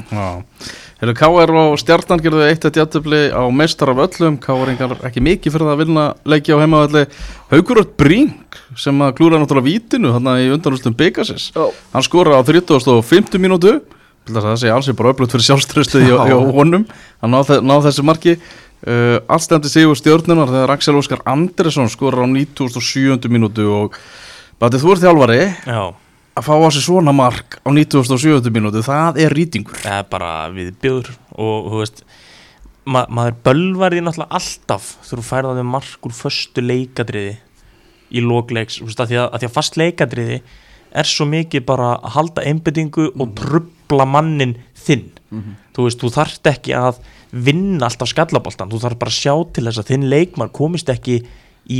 KR og Stjarnan gerðu 1-1 jafntefli á meistar af öllum. KR-ingar ekki mikið fyrir það að vinna leiki á heimavelli. Haukur Örn Brink sem að klúra náttúrulega vítinu þarna í undanúrslitum bikarsins. Hann skorar á 35. mínútu. Það sé alls bara öflugt fyrir sjálfstraustið hjá honum. Hann náð þessi marki. Allt stefndi sigur Stjörnunar þegar Axel Óskar Andresson skorar á 97. mínútu og Bati, þú ert þjálfari. Já. Að fá á sig svona mark á 97. mínútu, það er rýtingur. Það er bara viðbjóður og þú veist, maður bölvar því náttúrulega alltaf þegar þú færði það mark úr föstu leikadriði í lokleiks, þú veist, að því að fast leikadriði er svo mikið bara að halda einbeitingu og trufla mannin þinn. Þú veist, þú þarft ekki að vinna alltaf skallaboltan, þú þarf bara að sjá til þess að þinn leikmann komist ekki í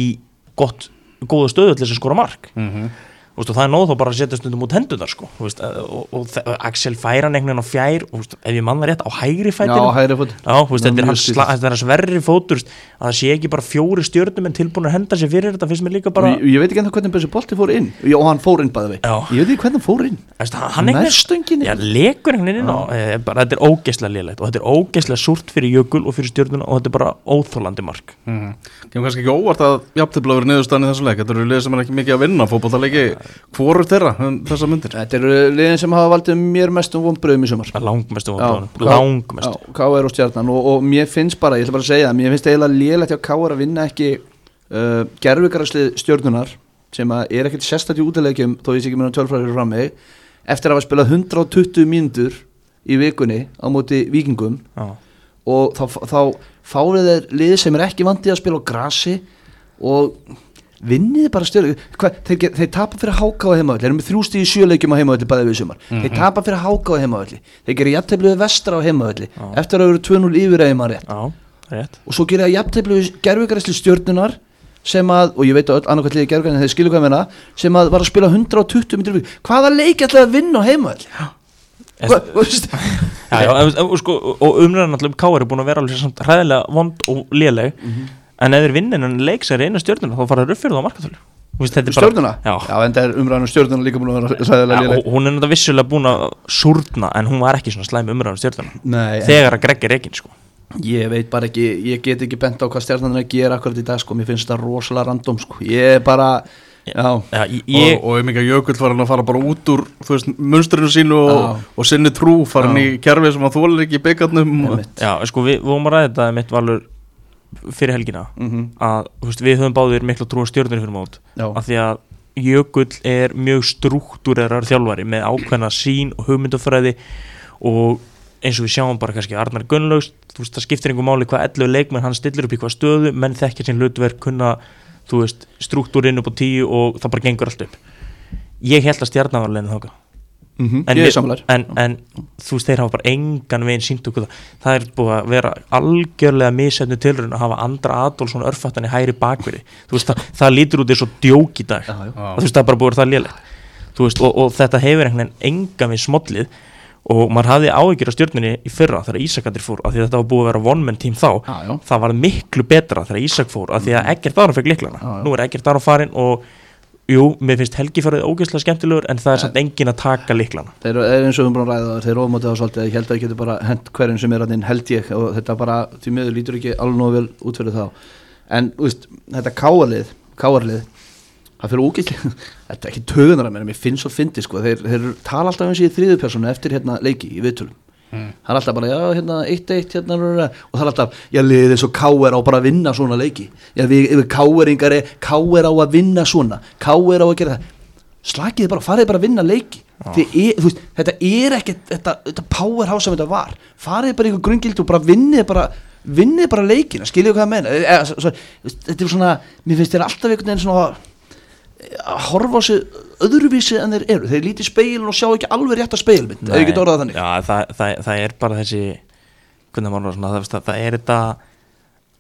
góða stöðu til þess að skora mark. Og það er nóg þá bara að setja stundum út hendurnar sko. Og Axel færa hann einhvern veginn á fjær og ef ég manna rétt á hægri fætinu. Já, hægri fót. Þetta er verri fótur að það sé ekki bara 4 stjörnum en tilbúin að henda sér fyrir þetta finnst mér líka bara. Ég veit ekki ennþá hvernig þessi bolti fór inn. Já, hann fór inn bæði við. Ég veit ekki hvernig hann fór inn. Nærstöngin. Já, lekur einhvern veginn inn á. Þetta er ógeðslega lélegt og þetta er ógeðslega súrt fyrir Jökul og fyrir stjörnuna og þetta er bara óþolandi mark. Kemur kannski ekki óvart að jafntefli verið niðurstaðan í þessu leik. Þetta eru lið sem er ekki mikið að vinna fótboltaleiki. Hvorur þeirra þessa myndir? Þetta eru liðin sem hafa valdið mér mestum vonbrigðum í sumar. Langmestum vonbrigðum. KR og Stjarnan og mér finnst bara, ég ætla bara að segja, mér finnst eiginlega lélegt hjá KR að vinna ekki gervigrasslið Stjörnunar sem er ekkert sérstætt í útileikjum þó ég sé ekki með tölfræðir fram mig eftir að hafa spilað 120 mínútur í vikunni á móti Víkingum og þá fárið þeir lið sem er ekki vantið að spila á grasi og vinniði bara þeir tapa fyrir HK á heimavelli, þeir eru með 3 stig í 7 leikjum á heimavelli bæði við sumar, þeir tapa fyrir HK á heimavelli, þeir gera jafntefli við Vestra á heimavelli eftir að vera 2-0 yfir eða maður rétt og svo gera jafntefli við gervigrasslið Stjörnunar sem að, og ég veit að annarkvæmt liði gervigrasslið þeir skilu hvað meina, sem að var að spila 120 mínútur hvaða leiki ætlaði að vinna á heimavelli? Og umræðan alltaf KR er búin að vera alveg hræðilega vond og léleg en ef þeir vinna en leiksæri einu stjörnuna þá fara þeir upp fyrir það á markatölu Stjörnuna? Já, en það er umræðan stjörnuna líka búin að vera ræðilega léleg. Hún er náttúrulega vissulega búin að súrna en hún var ekki svona slæm umræðan stjörnuna þegar að Greg er reikin sko. Ég veit bara ekki, ég get ekki bent á hvað Stjarnan er að gera akkurat í dag sko, mér finnst þetta rosalega random sko, ég er bara og mikið Jökull var hann að fara bara út úr munstrinu sínu og sinni trú fara hann í kerfi sem að þolir ekki í byggarnum Já, sko við vorum að ræða þetta mitt valur fyrir helgina að við höfum báðir mikla trú á Stjörnunni fyrir mót af því að Jökull er mjög strúktúrerar þjálfari með ákveðna sín og hugmyndafræði og eins og við sjáum bara kannski Arnar Gunnlaugs það skiptir einhver máli hvað 11 leikmenn hann stillir upp í hvað stöðu menn þekkja sín hlutverk kunna strúktúrinn upp á 10 og það bara gengur allt upp ég held að Stjarnan var leiðin þangað en þeir hafa bara engan veginn sýnt okkur það er búið að vera algjörlega misefnu tilraun að hafa Andra Adolfsson örfattan í hægri bakverði það lítur út eins og djók í dag það er bara búið að það lélegt og þetta hefur engan veginn smollið og maður hafði áhyggjur af Stjörnunni í fyrra þegar Ísakandir fór af því að þetta var búið að vera one-man team þá það var miklu betra þegar Ísak fór af því að Eggert Aron fekk lyklana nú er Eggert Aron farinn og mér finnst helgifarið ógeðslega skemmtilegur en það er samt engin að taka lyklana þeir eru eins og búin að ræða þeir eru ofmátið á svolítið ég held að það getur bara hent hverjum sem er að held ég og þetta bara því miður lítur ekki alveg nógu vel út fyrir þá en þetta KR-lið það fyrir ógeðslega þetta er ekki tögunar að mér finnst svo fyndi sko þeir tala alltaf eins í þriðju persónu eftir leiki í viðtölum það er alltaf bara 1-1 og það er alltaf liðið svo KR á bara að vinna svona leiki við KR-ingar KR á að vinna svona KR á að gera það slakiði bara, farið bara að vinna leiki þetta er ekki þetta powerhouse sem þetta var farið bara í einhver grunngildi og bara vinnið bara leikina skiljið hvað að menna þetta er svona, mér finnst þér alltaf einhvern veginn svona að horfa á sig öðruvísi en þeir eru þeir líti í speilin og sjá ekki alveg rétt að speilmynd ef ég get orðað þannig það er bara þessi hvernig maður svona, það er þetta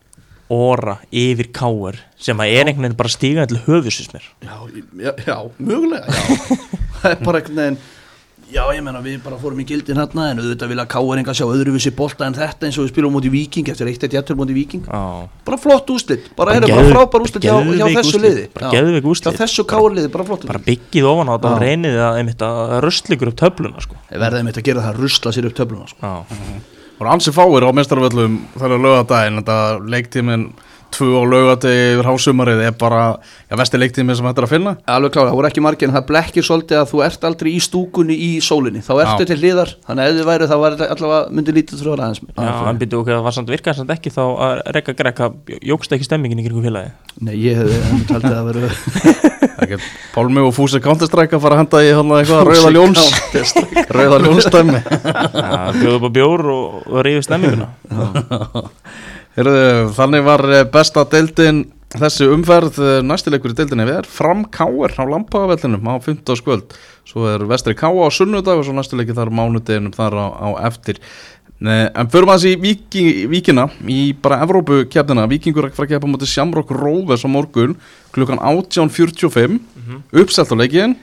óra yfir KR sem að einhvern veginn bara stíga til höfusins mér. Já, mögulega, já. Það bara einhvern veginn, já, ég meina, við bara fórum í gildin hérna, en auðvitað vilja KR sjá öðruvísi bolta en þetta eins og við spilum móti Víking eftir 1-1 móti Víking. Bara flott úrslit, bara frábær úrslit hjá þessu liði. Bara geðveik úrslit. Hjá þessu KR-liði, bara flott. Bara byggið ofan á þetta og reynið að rusla ykkur upp töfluna, sko. Verða einmitt að gera það, rusla sér upp töfluna, sko. Og ansi fáir á meistaravöllum þegar laugardaginn, þetta leiktíminn 2 á laugardegi yfir hásumarið bara, versti leiktíminn sem þetta að finna. Alveg klára, það voru ekki margir, en það blekkir svolítið að þú ert aldrei í stúkunni í sólinni, þá ertu til hliðar, þannig að ef þið væri þá var allavega myndi lítið þrjóra aðeins. Já, en byrju okkur, það var samt virkaði samt ekki þá að rekka jókst ekki stemmingin í kringum félagi. Nei, ég hefði haldið að vera Pálmi og Fúsi Counter-Strike að fara að henda í eitthvað rauða ljónsdæmi. Bjóðu upp á bjór og rífi stemminguna. Þannig var besta deildin þessi umferð. Næsti leikur í deildinni er Fram KR á Lampagavellinum á 15. kvöld. Svo er Vestri KA á sunnudag og svo næsti leiki þar mánudeginum þar á eftir. En förum aðeins í Víkina í bara Evrópukeppnina. Víkingur fara að keppa móti Shamrock Rovers á morgun klukkan 18:45 uppselt á leikinn.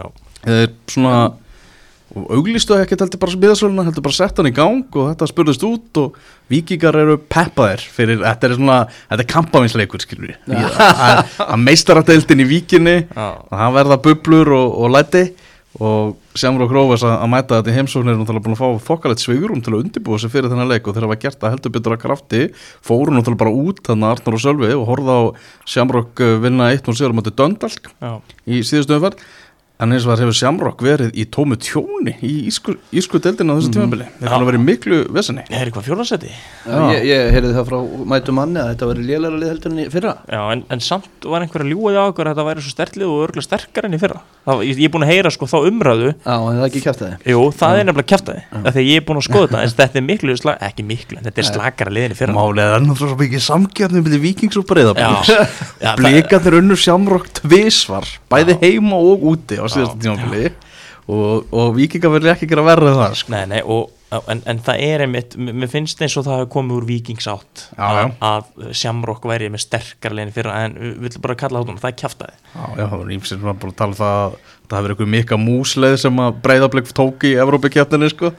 Svona auglýstu ekki heldur bara miðasöluna, heldur bara sett hann í gang og þetta spurðist út og Víkingar eru peppaðir fyrir, þetta er kampavinsleikur, skilur við að meistaradeildin í Víkinni það verða bublur og læti og Shamrock Rovers að mæta þetta í heimsóknir og búin að fá þokkalegt sveigurum til að undirbúa sig fyrir þennan leik og þegar það var gert að heldur betur að krafti fóru náttúrulega bara út þannig að Arnar og Sölvi og horfða á Shamrock vinna 1-0 á móti Dundalk í síðustu umferð. En eins og það hefur Shamrock verið í tómu tjóni í írsku deildina á þessu tímabili. Það er verið miklu vesenni. Það er eitthvað fjórðarsæti. Ég heyrði það frá mætum manni að þetta verið lélæra lið heldur enn í fyrra. Já, en samt var einhver að ljúga því á okkur að þetta væri svo stertlið og örgulega sterkar enn í fyrra. Ég er búin að heyra þá umræðu. Já, en það er ekki kjaftaði. Jú, það er nefnilega kjaftaði. Þegar ég er búin að skoða þetta, en þetta er þetta er slakara liðin í fyrra. Málið er náttúrulega svo mikið samkeppni milli Víkings og Breiðabliks. Blikarnir unnur Shamrock tvisvar, bæði heima og úti á síðasta tímabili og Víkingar vilja ekki gera verra það, sko. Nei, en það er einmitt, mér finnst eins og það hefur komið úr Víkings átt að Shamrock væri með sterkar leginn fyrir en við viljum bara kalla það það er kjaftaði. Já, það var ímsir sem var bara að tala það að það hefur eitthvað mikla músleið sem að Breiðablik tók í Evrópukeppninni, sko.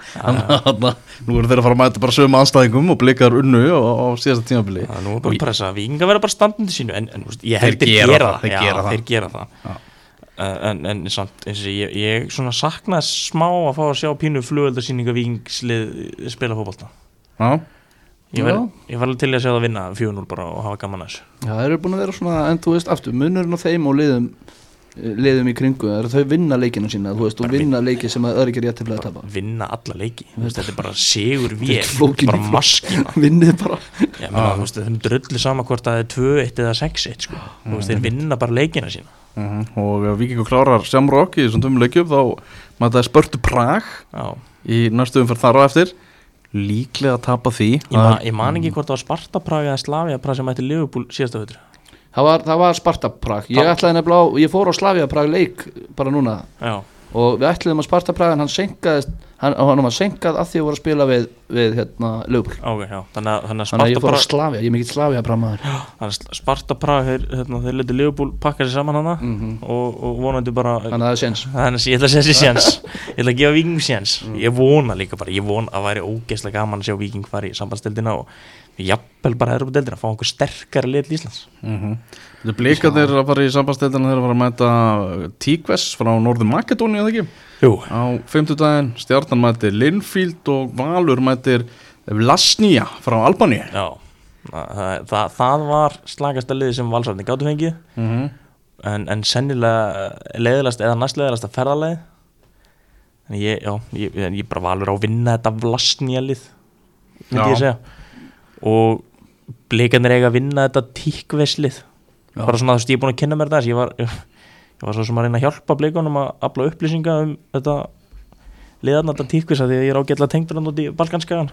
Nú eru þeir að fara að mæta bara sömu anstæðingum og Blikar unnu á síðasta tímabili. Nú er bara pressa, Víkingar verða bara standandi sínu en ég held þeir gera það. En samt, eins og ég svona saknaði smá að fá að sjá pínu flugeldasýninga Víkingslið spila fótbolta. Ég var alveg til að sjá það vinna 4-0 bara og hafa gaman að þessu. Já, það eru búin að vera svona, en þú veist aftur, munurinn á þeim og liðum í kringu, er að þau vinna leikina sína, þú veist, og vinna leiki sem það er ekki rétt til að tapa. Vinna alla leiki, þetta er bara sigur vél, bara maskina. Vinnið bara. Já, þú veist, þeim drulli sama hvort það er 2-1 eða 6-1, sko. Þú veist, þeir vinna bara leikina sína. Og Víkingur klárar Shamrock í þessum tömmu leikjum þá mætaði Spörtu Prag í næstu umferð þar á eftir líklega að tapa því. Ég man ekki hvort það var Sparta Prag eða Slavia Prag sem mætti Liverpool síðasta vettur. Það var Sparta Prag. Ég fór á Slavia Prag leik bara núna. Já. Og við ætluðum að Sparta Prag en hann var senkað að því að voru að spila við Liverpool. Okay, já. Þannig að ég fór á Slavia, ég er mikill Slavia Prag-maður. Þannig að Sparta Prag þeir letu Liverpool pakka sér saman hana og vonandi bara þannig að það er séns. Þannig að ég ætla að segja séns. Ég ætla að gefa Víking séns. Ég vona líka bara, að væri ógeðslega gaman að sjá Víking fara í sambandsdeildina og jafnvel bara Evrópudeildina að fá einhver sterkari lið til Íslands. Blikarnir að fara í sambandsdeildina þeir að fara að mæta Tíkves frá Norður Makedóníu, eða ekki? Jú. Á 50-daginn, Stjarnan mætir Linfield og Valur mætir Vlasnia frá Albaníu. Já, það var slagasta liði sem Valsararnir gátu fengið en sennilega leiðilegast eða næstleiðilegasta ferðalagi. En ég bara Valur á að vinna þetta Vlasnia lið, myndi ég segja. Og Blikarnir eiga að vinna þetta Tíkveslið. Bara svona, þú veist, ég er búin að kynna mér þess. Ég var svo sem að reyna að hjálpa Blikunum að afla upplýsinga þetta liðarna þetta Tíkves að því að ég er ágætlega tengdur hann út í Balkanskagan.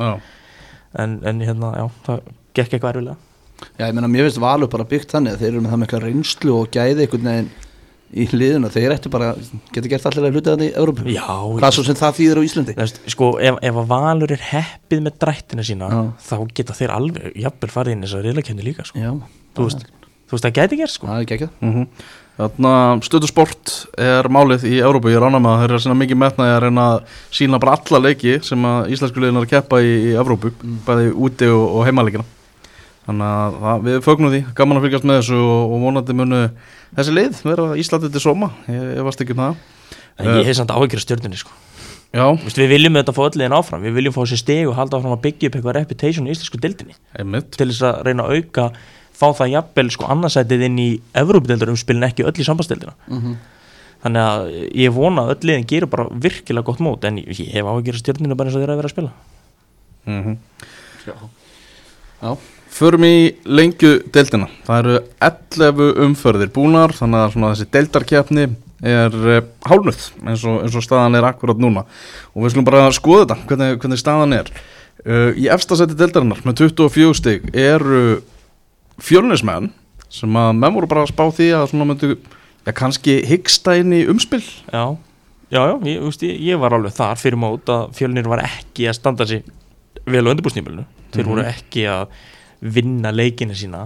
En það gekk eitthvað erfilega. Já, ég meina, mér finnst Valur bara byggt þannig að þeir eru með það mikla reynslu og gæði einhvern veginn í liðuna, þeir ættu bara geta gert allir að hluta þannig í Evrópu. Já, hvað svo sem það þýðir á Íslandi. Sko, ef að Valur heppið með drættina sína, þá geta þeir alveg jafnvel farið inn þess að riðlakeppni líka, sko. Já, þú veist, það gæti gert, sko. Það er geggjað. Þarna Stöðu Sport er málið í Evrópu. Ég rána með að þeir eru að mikið metnaði að reyna að sína bara alla leiki sem að íslensku liðin er að keppa í Evrópu, bæði úti og heimaleikina. Þannig að við fögnum því, gaman að fylgjast með þessu og vonandi munu þessi lið vera Íslandi til sóma. Ég varst ekki það. En ég hef samt áhyggjur af Stjörnunni, sko. Já. Vist, við viljum þetta fá öll liðin áfram, við viljum fá þessi stig og halda áfram að byggja upp eitthvað reputation í íslensku deildinni. Til þess að reyna að auka fá það jafnvel sko annarsætið inn í Evrópudeildarumspilin, ekki öll í sambandsdeildina. Þannig að ég vona að öll liðin gerir bara virkilega gott mót, en ég hef áhyggjur af Stjörnunni bara eins og þeir að vera að spila. Já. Förum í lengjudeildina. Það eru 11 umferðir búnar, þannig að svona þessi deildarkeppni er hálfnuð eins og staðan er akkurat núna, og við skulum bara skoða þetta hvernig staðan er. Í efsta sæti deildarinnar með 24 stig eru Fjölnismenn, sem að menn voru bara að spá því að svona myndu kannski hyggsta inn í umspil. Já, ég var alveg þar fyrir mót að Fjölnir var ekki að standa sig vel á undirbúrstímabilinu. Þeir voru ekki að vinna leikina sína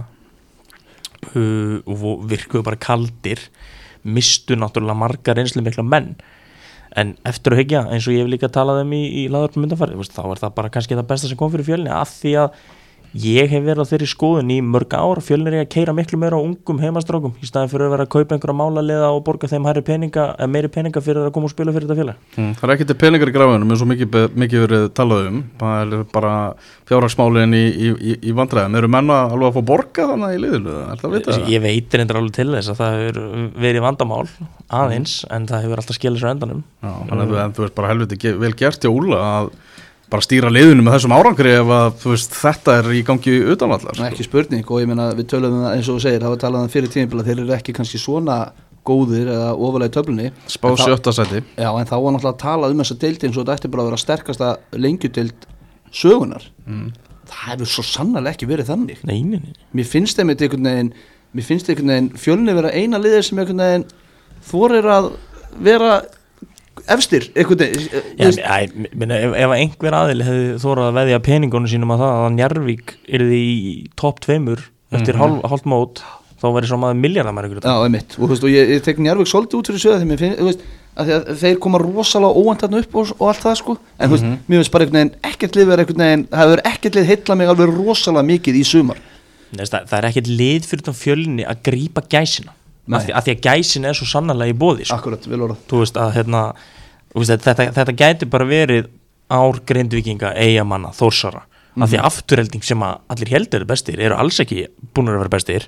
og virkuðu bara kaldir, mistu náttúrulega marga reynslu mikla menn, en eftir að hyggja, eins og ég hef líka talað í laðarpum undanfari, þá er það bara kannski það besta sem kom fyrir Fjölni, af því að ég hef verið á þeirri skoðun í mörg ár. Fjölnir er að keyra miklu meira á ungum heimastrákum í staðin fyrir að vera að kaupa einhverja málaliða og borga þeim meiri peninga fyrir að koma og spila fyrir þetta félag. Það er ekki til peningar í grafunum eins og mikið verið talað það er bara fjárhagsmálin í vandræðum. Eru menna alveg að fá borga þannig í liðinu? Ég veit reyndar alveg til þess að það hefur verið vandamál aðeins, en það hefur alltaf skilið sér endanum. Þannig að þú veist bara helviti vel gert hjá Úla að bara stýra liðinu með þessum árangri ef að þú veist þetta er í gangi utanvallar. Ekki spurning, og ég meina við töluðum eins og þú segir, það var talað fyrir tímabil að þeir eru ekki kannski svona góðir eða ofalega í töflunni. Spá 7. sæti. Já, en þá var náttúrulega að tala þessa deild eins og þetta ætti bara að vera sterkasta lengjudeild sögunar. Það hefur svo sannarlega ekki verið þannig. Nei. Mér finnst einhvern veginn Fjölnir vera eina liðir sem einhvern veginn þorir að vera efstir einhvern veginn. Ef einhver aðili hefði þórað að veðja peningunum sínum að það að Njarðvík yrði í topp 2 eftir hálft mót, þá væri svo maður miljardamæri. Já, einmitt, og ég tek Njarðvík svolítið út fyrir sögða þegar mér finnst að þeir koma rosalega óvænt þarna upp og allt það sko, en mér finnst bara einhvern veginn ekkert lið verið einhvern veginn, það hefur ekkert lið heilla mig alveg rosalega mikið í sumar. Það er ekkert lið fyrir þann Fjölni að grípa gæsina. Af því að gæsin er svo sannarlega í boði sko. Akkurat, vel orðað. Þú veist að þetta gæti bara verið ár Grindvíkinga, Eyjamanna, Þórsara, af því að afturhelding sem að allir heldur bestir eru alls ekki búin að vera bestir.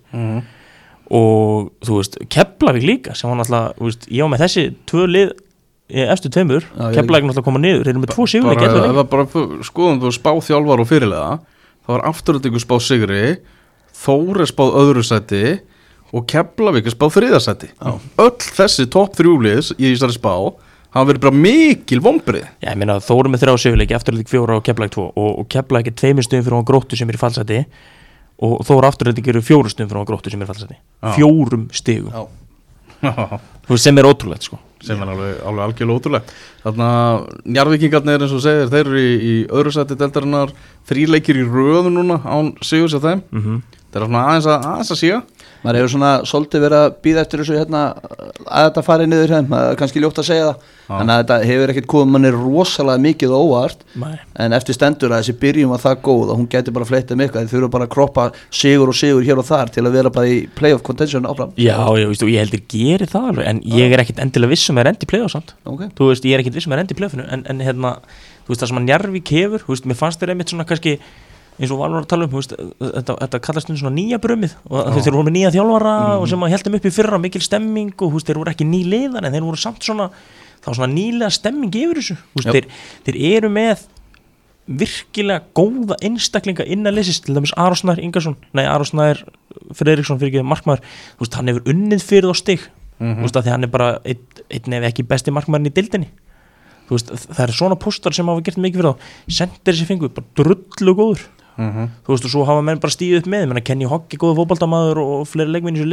Og þú veist, Keflavík líka sem var náttúrulega, þú veist, ég á með þessi 2 lið eftir 2, Keflavík náttúrulega koma niður, þeir eru með 2 sigurleiki. Ef það bara skoðum þú spá þjálfar og fyrirliða, þá var afturheldingu spá sigri, Þór er spáð öðru sæti og Keflavík er spáð 3. sæti. Öll þessi topp 3 lið í þessari spá hafa verið bara mikil vonbrigði. Já, ég meina Þór með 3 sigurleiki, afturhelding 4 og Keflavík 2 og Keflavík er 2 stigum fyrir Gróttu sem er í fallsæti og Þór afturhelding eru 4 stigum fyrir Gróttu sem er í fallsæti. 4 stigum. Sem er ótrúlegt sko. Sem er alveg algjörlega ótrúlegt. Þannig að Njarðvíkingarnir eins og segir, þeir eru í öðru sæti deildarinnar, 3 leikir í röðu núna án sigurs af þeim. Það er svona aðeins að síga. Maður hefur svona svolítið verið að bíða eftir þessu að þetta fari niður hérna, kannski ljótt að segja það. Þannig að þetta hefur ekkert komið manni rosalega mikið óvart. En eftir stendur að þessi byrjum var það góð og hún getur bara fleitt eitthvað. Þeir þurfa bara að kroppa sigur og sigur hér og þar til að vera bara í playoff contention áfram. Já, ég heldur geri það alveg, en ég er ekkert endilega vissum að endi playoff samt. Þú veist, ég er ekkert vissum að endi playoffinu, en hérna, þú veist, það sem að Njarðvík hefur, þú veist, mér fannst þeir einmitt svona kannski eins og Valur var að tala veist, þetta kallast svona nýja brumið og þeir voru með nýja þjálfara og sem að heldum upp í fyrra mikil stemming og þeir voru ekki nýliðar en þeir voru samt svona nýlega stemming yfir þessu þeir eru með virkilega góða einstaklinga innan liðsins, til dæmis Aron Snær Friðriksson fyrir ekki markmaður, hann hefur unnið fyrir þá stig því hann er bara einn ef ekki besti markmaðurinn í deildinni. Það er svona póstar sem hafa gert mikið fyrir þá sendir þessi fingur, bara drullu góður. Þú veist, og svo hafa menn bara stíðið upp með, Kenny Hogg er góður fótboltamaður og fleiri leikmenn í þessu liði.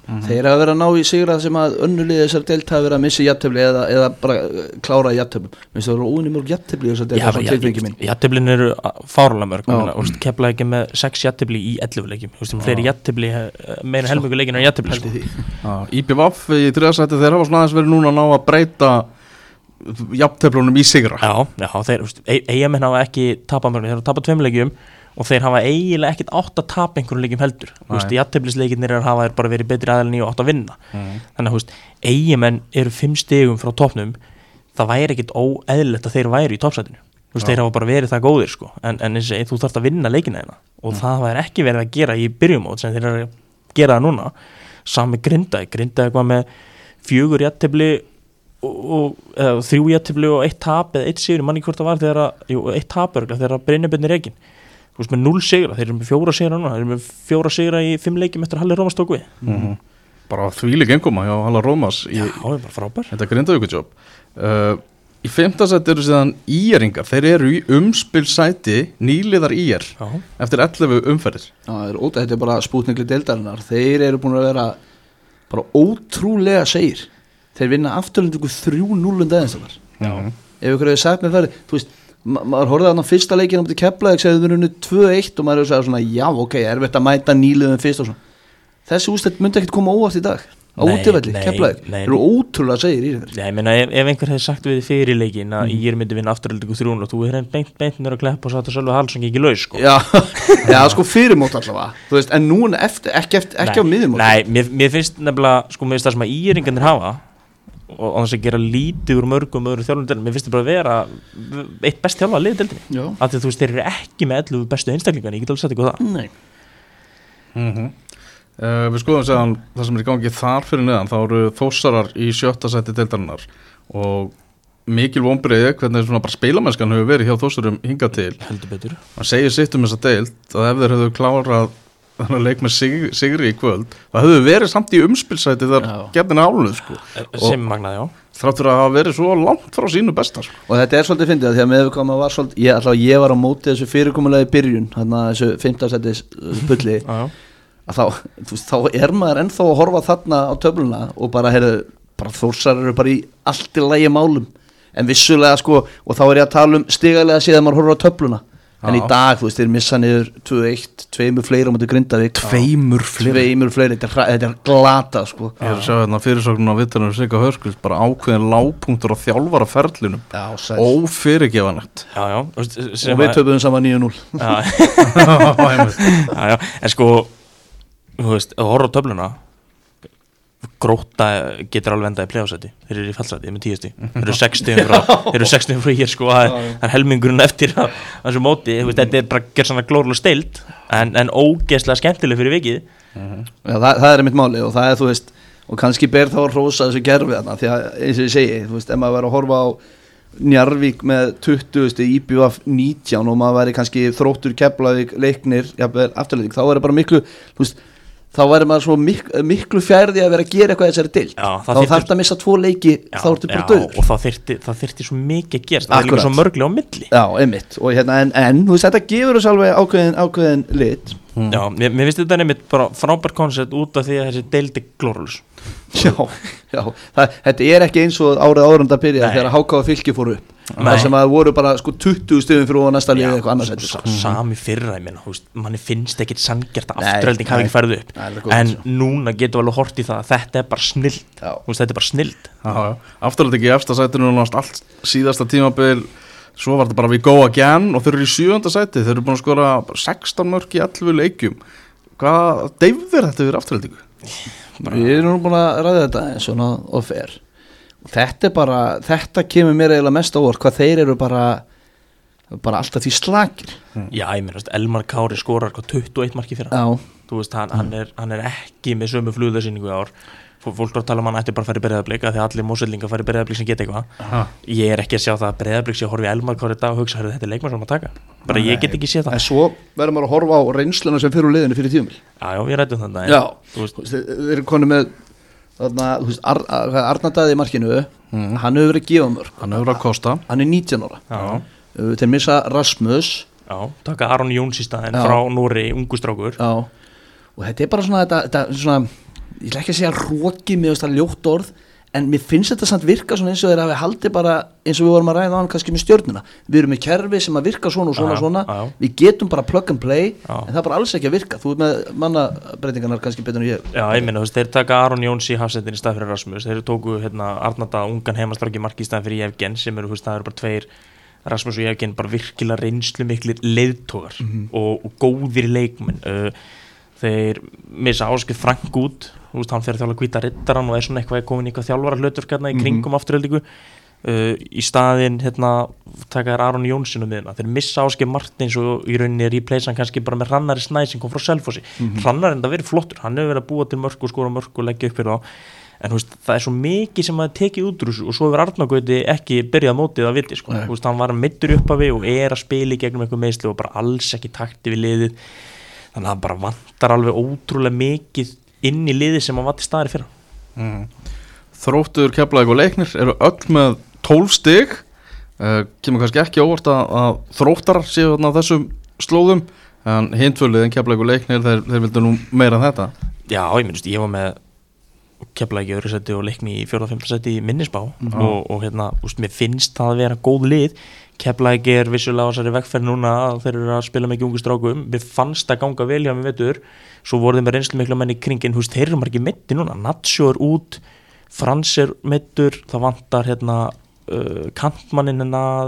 Þeir hafa verið að ná í sigra sem að önnulið þessar deild hafa verið að missa jafntefli eða bara klára jafnteflum. Minnst það voru óunni mörg jafntefli í þessar deild, það er svona tilfengi mín. Jafnteflin eru fárlega mörg, Keflavík ekki með 6 jafntefli í 11 leikjum, fleiri jafntefli, meira helmingu leikin en jafntefli sko. IBVF í 3. sæti þeir hafa svona aðeins verið núna að ná að breyta jafnteflunum í sigra. Já, þeir, Eyjamenn hafa ekki tapað mörg, þeir hafa tapað 2 leikjum og þeir hafa eiginlega ekkert átt að tapa einhverjum leikjum heldur, jafnteflisleikirnir hafa þeir bara verið betri aðeins og átt að vinna. Þannig að Eyjamenn eru 5 stigum frá toppnum, það væri ekkert óeðlilegt að þeir væri í toppsætinu. Þeir hafa bara verið það góðir sko, en þú þarft að vinna leikina hérna og það væri ekki verið að gera í byrjumót sem þeir eru að gera það núna. Sami Grindavík var með 4 jafntefli og 3 jafntefli og 1 tap eða 1 sigur, manni hvort það var þegar 1 tap þegar Brynjabjörn er reikin. Með 0 sigra, þeir eru með 4 sigra núna, þeir eru með 4 sigra í 5 leikjum eftir Halli Rómas tók við. Bara þvílík einkomma hjá Halli Rómas. Já, það er bara frábær. Þetta Grindavíkurjobb. Í 5. sæti eru síðan ÍR-ingar, þeir eru í umspilsæti nýliðar ÍR eftir 11 umferðir. Já, þetta er bara spútningli deildarinnar, þeir eru búin að vera bara ótrúlega segir. Þeir vinna afturlendingu 3-0 aðeinstakar. Ef ykkur hefur sagt með það, þú veist, maður horfði á fyrsta leikinn á móti Keflavík segði við unnið 2-1 og maður hefur svona já ok, erfitt að mæta nýliðum fyrst og svona. Þessi úrslit myndi ekkert koma óvart í dag á útivelli, Keflavík, eru ótrúlega segir í þeir. Já, ég meina ef einhver hefði sagt við fyrir leikinn að ég myndi vinna afturöldingu 3-0 og þú er beint nýra að kleppa og satt að Sölvi Hallsson ekki laus sko. Já, sko fyrirmót allavega, þú veist, en núna ekki á miðjumót. Nei, mér finnst nefnilega, sko, mér finnst það sem að íringarnir hafa og þess að gera lítið úr mörgum öðru þjálfum, mér finnst það bara að vera eitt best þjálfað liðið deildinni, af því að þú veist þeir eru ekki með 11 bestu einstaklingar, ég get alveg sagt ykkur það. Nei. Við skoðum séðan það sem er í gangi þar fyrir neðan, þá eru Þórsarar í 7. sæti deildarinnar og mikil vonbrigði hvernig svona bara spilamennskan hefur verið hjá Þórsarum hingað til. Heldur betur. Man segir sitt þessa deild að ef þeir hefðu klárað þannig að leik með sigri í kvöld það hefðu verið samt í umspilsæti þar getinu áluð sko. Sem magnað, já. Þráttur að hafa verið svo langt frá sínu besta sko. Og þetta er svolítið fyndið því að meðvikama var svolítið ég var á móti þessu fyrirkomulegi byrjun þarna þessu 5. sætis bulli að þá er maður ennþá að horfa þarna á töfluna og bara Þórsar eru bara í allt í lagi málum en vissulega sko og þá er ég að tala stigalega síðan maður horfa á töfluna. En í dag, þú veist, þeir missa niður 2-1, 2 fleiri á móti Grindavík. 2 fleiri, þetta er glata, sko. Ég er að sjá hérna fyrirsögnum á vittanum Sigga Hörskvist, bara ákveðin lágpunktur á þjálfaraferlinum. Ófyrirgefanlegt. Já. Og við töpuðum saman 9-0. Já, en sko, þú veist, að horfa á töfluna, Grótta getur alveg endað í play-offsæti, þeir eru í fallsæti með 10 stig, þeir eru 60 frá hér sko, það er helmingurinn eftir að þessu móti, þetta er bara gerð svona glórulega steilt en ógeðslega skemmtileg fyrir vikið. Já, það er mitt máli og það er, þú veist, og kannski ber þá að hrósa þessu gerfi þarna, því að eins og ég segi, þú veist, ef maður verður að horfa á Njarðvík með 20 IBVF 19 og maður verður kannski Þróttur Keflavík Leiknir, jafnvel afturleiðing, þá er bara miklu, þú veist, þá væri maður svo miklu fjærði að vera að gera eitthvað þessari deild. Þá þarf það að missa 2 leiki, þá ertu bara döður. Og það þyrfti svo mikið að gerast, það er líka svo mörglega á milli. Já, einmitt, og en þú veist, þetta gefur þess alveg ákveðin lit. Já, mér finnst þetta nefnitt bara frábært koncept út af því að þessi deild er glórulaus. Já, þetta er ekki eins og árið árunda að byrja þegar HK og Fylki fóru upp. Það sem að voru bara sko 20 stöðum fyrir og næsta liðið eitthvað annars sæti. Sami fyrra, ég meina, manni finnst ekkit sanngjarnt að afturhelding hafi ekki færið upp. En núna getum við alveg hort í það að þetta er bara snild. Þetta er bara snild. Afturhelding í efsta sætinu og allt síðasta tímabil. Svo var þetta bara we go again og þeir eru í 7. sæti, þeir eru búin að skora 16 mörk í 11 leikjum. Hvað deyfðir þetta við afturheldingu? Við erum búin að ræða þetta eins og fair. Þetta kemur mér eiginlega mest á óvart hvað þeir eru bara alltaf því slakir. Já, ég meina, Elmar Kári skorar 21 marki fyrir hann. Þú veist, hann er ekki með sömu flugðarsýningu í ár. Fólk er að tala um hann ætti bara að fara í Breiðablik af því að allir Mosfellingar fara í Breiðablik sem geta eitthvað. Ég er ekki að sjá það að Breiðablik sé að horfa í Elmar Kári í dag og hugsa, þetta er leikmann sem að taka. Bara ég get ekki séð það. En svo verður maður að horfa á reynsluna sem fyrir úr liðinu fyrir tímabil. Já, ég ræddum þannig. Já, þeir eru konið með Arnar Daði í markinu, hann hefur verið að gefa mörg. Hann hefur verið að kosta. Hann er 19 ára. Þeir missa Rasmus. Já, taka Aron Jóns í staðinn frá Nóri, ungustrákur. Já, og þetta er bara svona ég ætla ekki að segja hroki með það ljótt orð, en mér finnst þetta samt virka svona eins og þeir hafi haldið bara eins og við vorum að ræða á hann kannski með stjörnuna, við erum með kerfi sem að virka svona og svona, við getum bara plug and play, en það er bara alls ekki að virka, þú ert með mannabreitingarnar kannski betur en ég. Já, ég meina, þeir taka Aron Jóns í hafsendin í stað fyrir Rasmus, þeir tóku Arnarda ungan heimastráki marki í stað fyrir Jevgen sem eru, það eru bara tveir, Rasmus og Jevgen bara virkilega reynslu miklir leiðtogar og góðir leikmenn. Þeir missa Ásgeir Frank út, hann fer að þjálfa Hvíta Riddarann og svona eitthvað komin í eitthvað þjálfara hlutverk í kringum afturheldingu. Í staðinn taka þær Aron Jónsson miðuna. Þeir missa Ásgeir Martins og í rauninni replacea hann kannski bara með Hrannari Snæ sem kom frá Selfossi. Hrannar enda verið flottur, hann hefur verið að búa til mörk og skora mörk og leggja upp fyrir þá. En það er svo mikið sem að tekið út úr þessu og svo hefur Arnar Gauti ekki byrjað mótið að viti sko. Hann var meiddur upp af við og að spila í gegnum eitthvað meiðsli og bara alls ekki takti við liðið. Þannig að það bara vantar alveg ótrúlega mikið inn í liði sem að vati staðir fyrra. Þróttur, Keflavík og Leiknir eru öll með 12 stig. Kemur kannski ekki óvart að Þróttarar séu á þessum slóðum, en hindföliðin Keflavík og Leiknir þeir vildu nú meira en þetta. Já, ég var með Keflavík í öðru seti og Leikni í 4. og 5. seti í minnisbá og mér finnst það að vera góð lið. Keflavík vissulega á þessari vegferð núna að þeir eru að spila með ungu strákum. Mér fannst að ganga vel hjá mér vetur, svo voru þeir með reynslu mikla menn í kringin, þeir eru margir meiddir núna, Nacho út, Frans meiddur, það vantar kantmanninn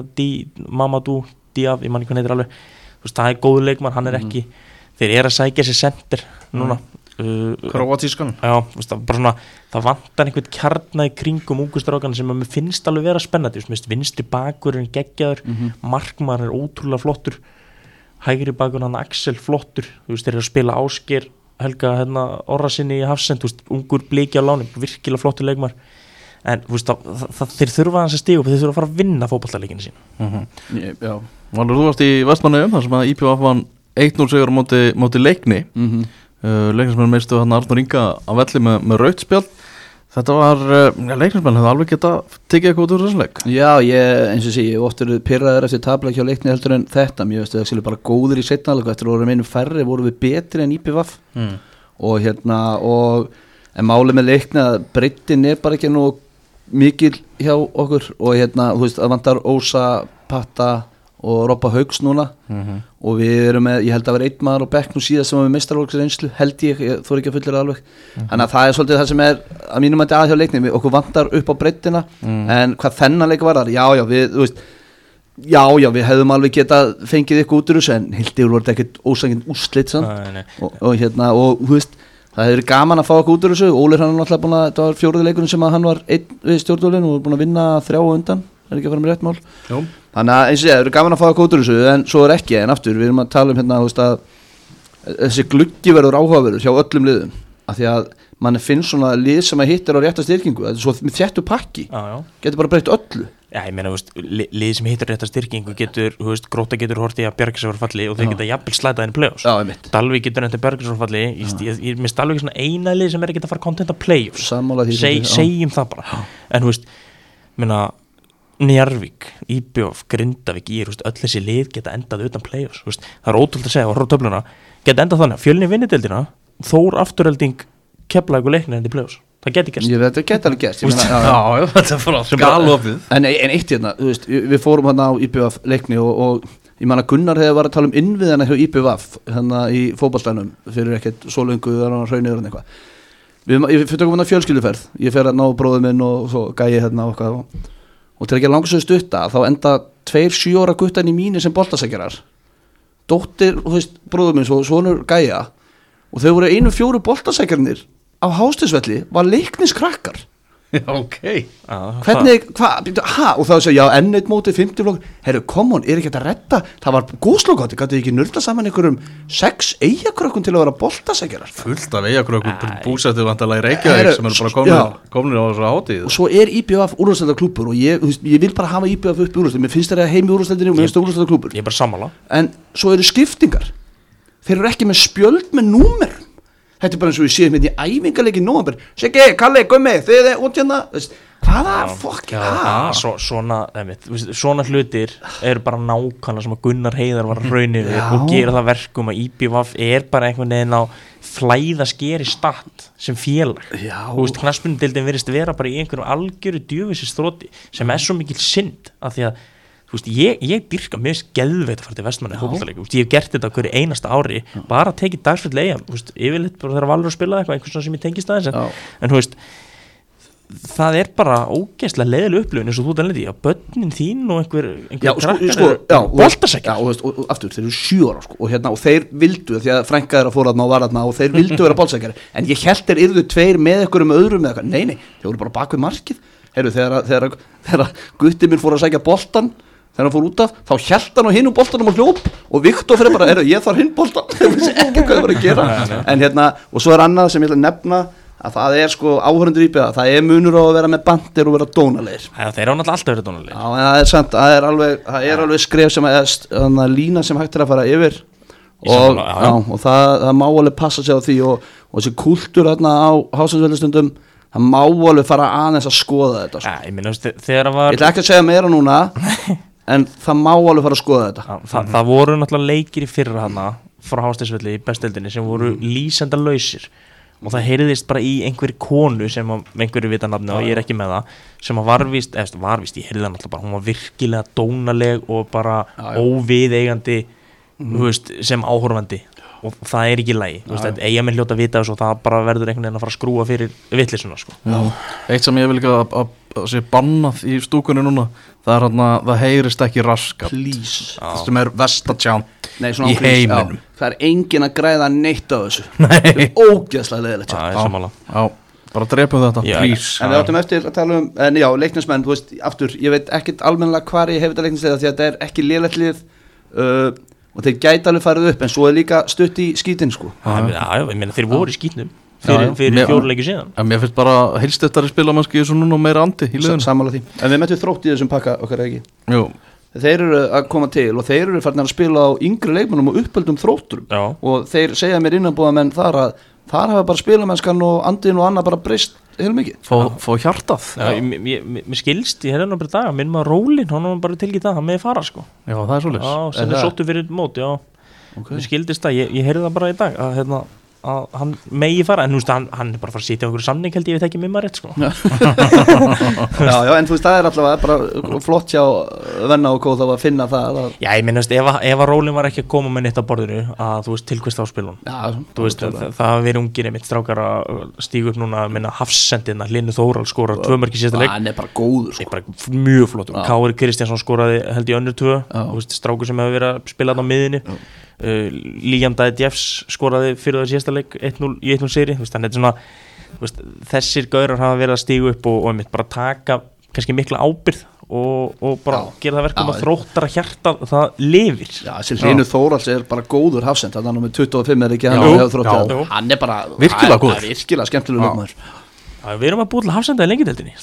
Mamadou Diaf, ég man ekki hvað heitir alveg, það er góður leikmann, hann er ekki, þeir eru að sækja sér sender núna. Króatískan. Já, bara svona, það vantar einhvern kjarna í kringum ungustrákan sem mér finnst alveg vera spennandi, vinstri bakurinn geggjaður, markmaður er ótrúlega flottur, hægri bakurinn hann Axel flottur, þeir eru að spila Ásgeir Helga Orrasinni í hafsend, ungur bliki á láni, virkilega flottur leikmaður, en þeir þurfa hans að stiga upp, þeir þurfa að fara að vinna fótboltaleikina sína. Já. Valur, þú varst í Vestmannaeyjum þar sem að IPVF vann 1-0 sigur móti Leikni. Leiknismenn meistu Arnór Inga á velli með rautt spjald. Þetta var Leiknismenn hefði alveg geta tekið eitthvað út úr þessum leik. Já, eins og sé, ég oft verið pirraður eftir tapleik hjá Leikni heldur en þetta. Mér veist það bara góður í seinna hálfleik, eftir að voru einum færri voru við betri en IPVF og en málið með Leikni að breiddin bara ekki nú mikil hjá okkur og þú veist að vantar Ósa, Patta og Robba Haugs núna og við erum með, ég held að vera einn maður á bekk nú síðan sem var með meistaraflokksreynslu, held ég þór ekki að fullera alveg, þannig að það er svolítið það sem er að mínum að hjá Leikni, okkur vantar upp á breiddina, en hvað þennan leik var þar, við hefðum alveg getað fengið ykkur út úr þessu, en hildi voru þetta ekkert ósanginn úrslit og þú veist, það hefur gaman að fá okkur út úr þessu. Óli hann náttúrulega búin að, þetta var 4. leikurinn sem að hann var einn við stjórnvölinn og búin að vinna 3 á undan, er ekki að fara með rétt mál. Jó. Þannig að eins og það eru gaman að fá okkur út úr þessu, en svo er ekki, en aftur, við erum að tala þú veist að þessi gluggi verður áhugaverður hjá öllum liðum, af því að mann finnst svona lið sem að hittir á rétta styrkingu, þetta er svo með þéttu pakki, getur bara breytt öllu. Já, ég meina, lið sem hittir rétta styrkingu getur, Gróta getur hortið að Bjargræsarfalli og þeir geta jafnvel slætað inn í play-offs. Já, einmitt. Dalvík getur enda Bjargræsarfalli, ég minnst Dalvík svona eina lið sem ekki að fara content að play-offs. Sammála því. Segjum það bara. En minna, Njarðvík, IBF, Grindavík, öll þessi lið geta endað utan play-offs. Það er ótrúlega að segja, horfa á töfluna, geta endað þannig að Fjölnir vinni deildina, Þór Afturelding, Keflavík og Leiknir endi play-offs. Það geti gerst. Þetta geti alveg gerst. Já, þetta er bara galopið. En eitt þú veist, við fórum á IBF Leikni og ég man að Gunnar hefði var að tala innviðina hjá IBF í fótboltanum fyrir ekkert svo löngu þar á hraunir og eitthvað. Við tökum fjölskylduferð. Ég fer að ná bróður minn og svo gæi og til ekki að langsöðu stutta þá enda 2 7 ára guttan í mínu sem boltasækjarar. Dóttir, þú veist, bróður minn svo sonur gæja og þau voru 1-4 boltasækjarnir á Hástisvelli var Leikniskrakkar. Já, ok. Hvernig, og þá segja, já, enn eitt mótið 50 flokkur, herru, come on, er ekki þetta að redda, það var góðslókátti, gæti ekki nörda saman einhverjum 6 eyjakrökkum til að vera boltasækjarar. Fullt af eyjakrökkum búsettu vantarlega í Reykjavík sem eru bara komin á þessu hátíð. Og svo er IBF úrvalsdeildarklúbbur og ég vil bara hafa IBF upp í úrvalsdeildinni, mér finnst það heim í úrvalsdeildinni og mér finnst það úrvalsdeildarklúbbur. Ég er bara sammála. En svo eru skiptingar, þeir eru ekki með spjöld með númer. Þetta er bara eins og við séum í æfingarleiki í nóvember. Siggi, Kalli, Gummi, þið út hérna. hvaða fokk svona hlutir eru bara nákvæmlega sem að Gunnar Heiðar var að raunni við og gera það verkum að IBVF er bara einhvern veginn á flæða skeri statt sem félag knattspyrnudeildin virðist vera bara í einhverjum algjöru djöfisins þroti sem svo mikil synd af því að ég dyrka mjög geðveit að fara til Vestmanni fótboltaleik, ég hef gert þetta hverju einasta ári bara tekið dagsfjörlega yfirleitt bara þegar Valur að spila eitthvað einhvers sem ég tengist aðeins en það er bara ógeðslega leiðileg upplifun eins og þú talið í að börnin þín og einhver krakkar boltasekjar og aftur, þeir eru 7 ára og þeir vildu, því að frænka þeirra fór þarna og var þarna og þeir vildu vera boltasekjar en ég held þeir yrðu 2 með einhverjum öðrum eða eitthvað, nei, þeir voru bara bak við markið þegar Gutti minn fór að sækja boltan þegar hann fór út af, þá held hann á hinum boltanum og hljóp og Viktor fyrir bara, ég þarf hinn boltan þeir vissi ekki hvað þeir voru að gera en og svo er annað sem ég ætla að nefna að það er áhörundur íbjöða, það er munur á að vera með bandir og vera dónalegir. Já, þeir eru náttúrulega alltaf verið dónalegir. Já, en það er sant, það er alveg skref sem að lína sem hægt er að fara yfir og það má alveg passa sig á því og þessi kúltúr þarna á Háskólastundum, það má alveg fara aðeins að skoða þetta. Já, ég minna, þegar það var... Ég ætla ekki að segja meira núna, en það má alveg fara að skoða þetta. Það voru náttúrulega leikir í fyrra hana frá Hásteinsvelli í bestdeildinni sem voru lýsenda lausir. Og það heyrðist bara í einhverju konu sem einhverju vita nafni og ég er ekki með það sem að varvist, ég heyrði það náttúrulega bara, hún var virkilega dónaleg og bara óviðeigandi sem áhorfandi og það er ekki í lagi, eiga minn hljóta að vita þessu og það bara verður einhvern veginn að fara að skrúa fyrir vitleysunna Eitt sem ég vil ekki að sé bannað í stúkunni núna, það er það heyrist ekki raskat það sem er vestatjánt í heiminum það er engin að græða neitt á þessu það er ógeðslega leiðilegt bara drepum þetta, please en við áttum eftir að tala leiknismenn, þú veist, aftur, ég veit ekkert almennilega hvar ég hef þetta leiknislega því að þetta er ekki lélegt lið og þeir gæti alveg farið upp en svo er líka stutt í skítinn ég meina þeir voru í skítnum fyrir 4 leiki síðan mér finnst bara heilstættari spilamennski svo núna meira andi í liðinu sammála því, en við mettum Þrótt í þessum pakka okkar ekki jú þeir eru að koma til og þeir eru farin að spila á yngri leikmönnum og uppöldum Þrótturum og þeir segja mér innanbúðamenn þar að þar hafa bara spilamennskan og andin og annað bara breyst heilmikið fá hjartað mér skilst, ég hefði bara dag minn maður Rólin, hann var bara tilgið það, hann meði fara já, það er svolítið sem er sóttu fyrir mót, mér skildist það ég heyrði það bara í dag að hann megi fara, en þú veist hann er bara að fara að sitja á einhverju samning held ég veit ekki með maður rétt já, en þú veist það er allavega bara flott hjá venna og kóð þá að finna það já, ég minnast, ef að Rólin var ekki að koma með neitt á borðinu að þú veist tilkvist á spilun þú veist, það hafa verið ungir einmitt strákar að stígu upp núna að minna hafsendina, Linnu Þóral skorar 2 mörk í síðasta leik hann er bara góður bara mjög flott, Kári Kristjánsson skoraði held í önnur 2, strákur sem hefur verið að spila á miðinni Liam Dæði Jeffs skoraði fyrir það síðasta leik 1-0 í 1-0 seri þannig að þessir gaurar hafa verið að stígu upp og einmitt bara taka kannski mikla ábyrgð og bara gera það verkum að Þróttara hjarta það lifir þessi Linnu Þórals er bara góður hafsend hann er með 25 er ekki hann er bara virkilega góður virkilega skemmtilegur leikmaður við erum að búið til hafsenda í lengideildinni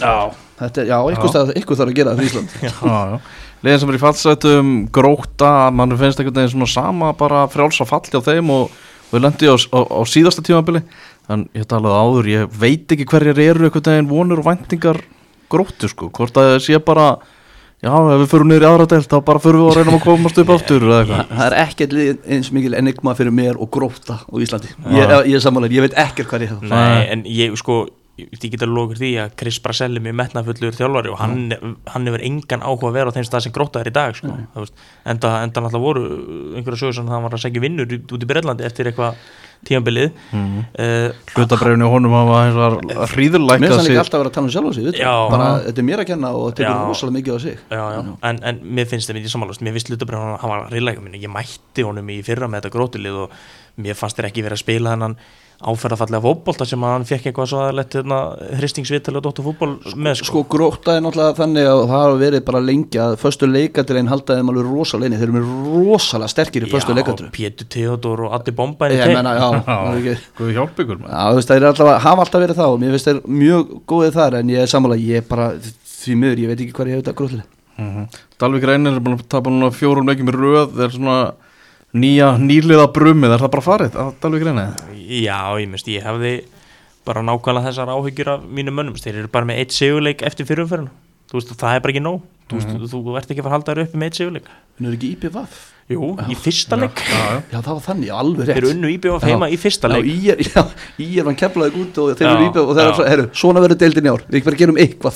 ykkur þarf að gera það fyrir Ísland liðin sem er í fallsætum Grótta, mann finnst einhvern veginn svona sama bara frjálsa falli á þeim og við lendum á síðasta tímabili en ég talaði áður, ég veit ekki hverjar eru einhvern veginn vonur og væntingar Gróttu hvort að það sé bara já, ef við förum niður í aðra deild þá bara förum við að reyna að komast upp aftur eða eitthvað það er ekkert eins mikil enigma fyrir mér og Grótta á Íslandi ég er sammála, ég veit ekkert hvað ég hef nei, en ég get að loka því að Chris Braselli er mjög metnaðfullur þjálfari og hann hefur engan áhuga að vera á þeim stað sem Grótta er í dag enda náttúrulega voru einhverja sögur sem það var að segja vinnur út í Bretlandi eftir eitthvað tímabilið hlutabræfni og honum hafa hríðurlækka mér finnst hann ekki alltaf að vera að tala sjálf á sig bara þetta er mér að kenna og þetta er rosalega mikið á sig en mér finnst það mikið samanlust mér finnst hlutabræfni hann var hríðurlækka ég mætti honum í fyrra með þetta Grótulið og mér fannst þér ekki verið að spila þennan áferðafallega fótbolta sem að hann fekk eitthvað svo aðlætt hristingsviðtali og Dóttur fútbol með Grótta er náttúrulega þannig að það hafa verið bara lengi að föstu leikadrein haldaði þeim alveg rosalega inni, þeir eru rosalega sterkir í föstu leikadrein Pétur Theodor og Addi Bomba Guð hjálp ykkur þeir hafa alltaf verið þá og mér finnst þeir mjög góðið þar en ég er sammála, ég bara því miður, ég veit ekki hvað ég hef þetta Grótulið Dalvík Reynir er búin að tapa núna 4 leikjum í röð þeir svona nýliða brumið, er það bara farið að Dalvík Reynir? Já, ég hefði bara nákvæmlega þessar áhyggjur af mínum mönnum, þeir eru bara með 1 sigurleik eftir fyrirumferðina, þú veist, það er bara ekki nóg, þú ert ekki að fara að halda þér uppi með 1 sigurleik. Finnur ekki IPVF? Jú, í fyrsta leik. Já, það var þannig, alveg rétt. Þeir unnu IPVF heima í fyrsta leik. Já, ég var keflaði út og þeir eru IPVF og þeir eru, svona verður deildin í ár, við ekki bara gerum eitthvað.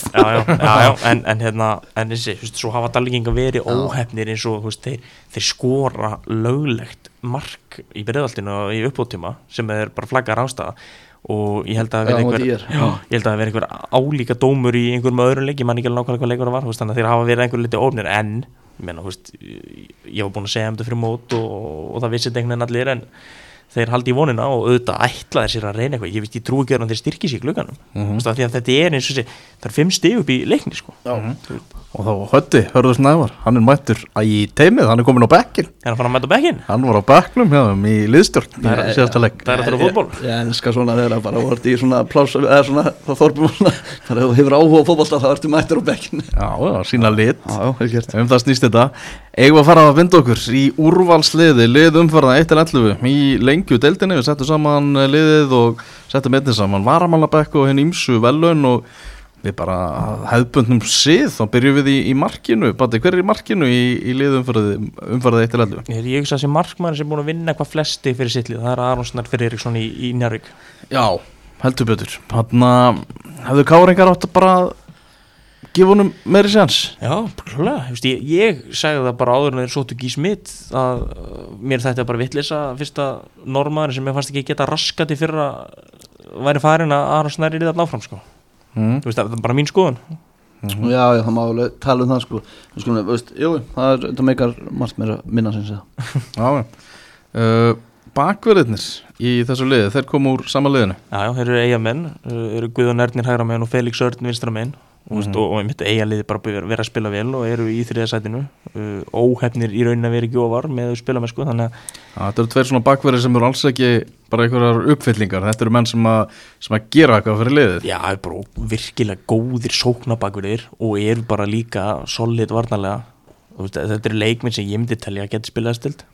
Já, en þessi, þú veist, svo hafa Dalvíkingar verið óheppnir eins og, þú veist, þeir skora löglegt mark í Breiðholtinu í uppbótartíma sem er bara flaggar ástæða og ég held að það verið einhver álíka dómur í einhverjum öðrum leik, ég man ekki alveg nákvæmlega hvað leikur það var, þannig að þeir hafa verið einhver liti ofnir, en ég meina, ég var búin að segja þetta fyrir mót og það vissi þetta einhvern veginn allir, en þeir haldi í vonina og auðvitað ætlaði sér að reyna eitthvað, ég trúi ekki að þeir styrki sér í glugganum, því að þetta er eins og þessi, það er 5 stig upp í leikni sko. Og þá Höddi, Hörður Snævar, hann er mættur í teimið, hann er komin á bekkin. Er hann fann að mæta á bekkin? Hann var á bekknum hjá þeim í liðstjórn, síðasta leik. Það er þetta á fótból? Ég elskar svona þegar bara vart í svona pláss, eða svona, þá þorpum svona, þannig að þú hefur áhuga á fótbolta, þá ertu mættur á bekkin. Já, sína lit. Já, það snýst þetta. Eigum að fara að vinda okkur í úrvalsliði, lið umferða 1-11 í lengju deildinni, við settum saman liðið og settum einnig saman varamannabekk og hinn ýmsu velun og við bara hefðbundnum sið, þá byrjum við í markinu. Bati, hver er í markinu í lið umferða 1-11? Ég hugsa þessi markmaður sem er búin að vinna hvað flesti fyrir sitt lið, það er Aron Snær Friðriksson í Njarðvík. Já, heldur betur. Þannig hefðu Káringar átt að bara gefa honum meiri séns. Já, klálega, ég sagði það bara áður en þeir sóttu Gís Mitt að mér þetta bara vitleysa fyrsta normaður sem ég fannst ekki geta raskat í fyrra væri farin að Aron Snær er í það náfram sko. Þú veist, það er bara mín skoðun. Já, það má alveg tala það sko. Það meikar margt meira minna sem segja. Já, bakverðirnir í þessu liði, þeir komu úr sama liðinu. Já, þeir eru eigamenn, eru Guðjón Ernir hægra megin og Felix Örn vinstra megin. Og ég myndi eigaliði bara vera að spila vel og eru í 3. sætinu, óhefnir í raunin að vera ekki ofar með að spila með sko, þannig að þetta eru 2 svona bakverðir sem eru alls ekki bara einhverjar uppfyllingar, þetta eru menn sem að gera eitthvað fyrir liðið. Já, bara virkilega góðir sóknabakverðir og eru bara líka solid varnarlega, þetta eru leikmenn sem ég myndi telja að geta spilað stilt.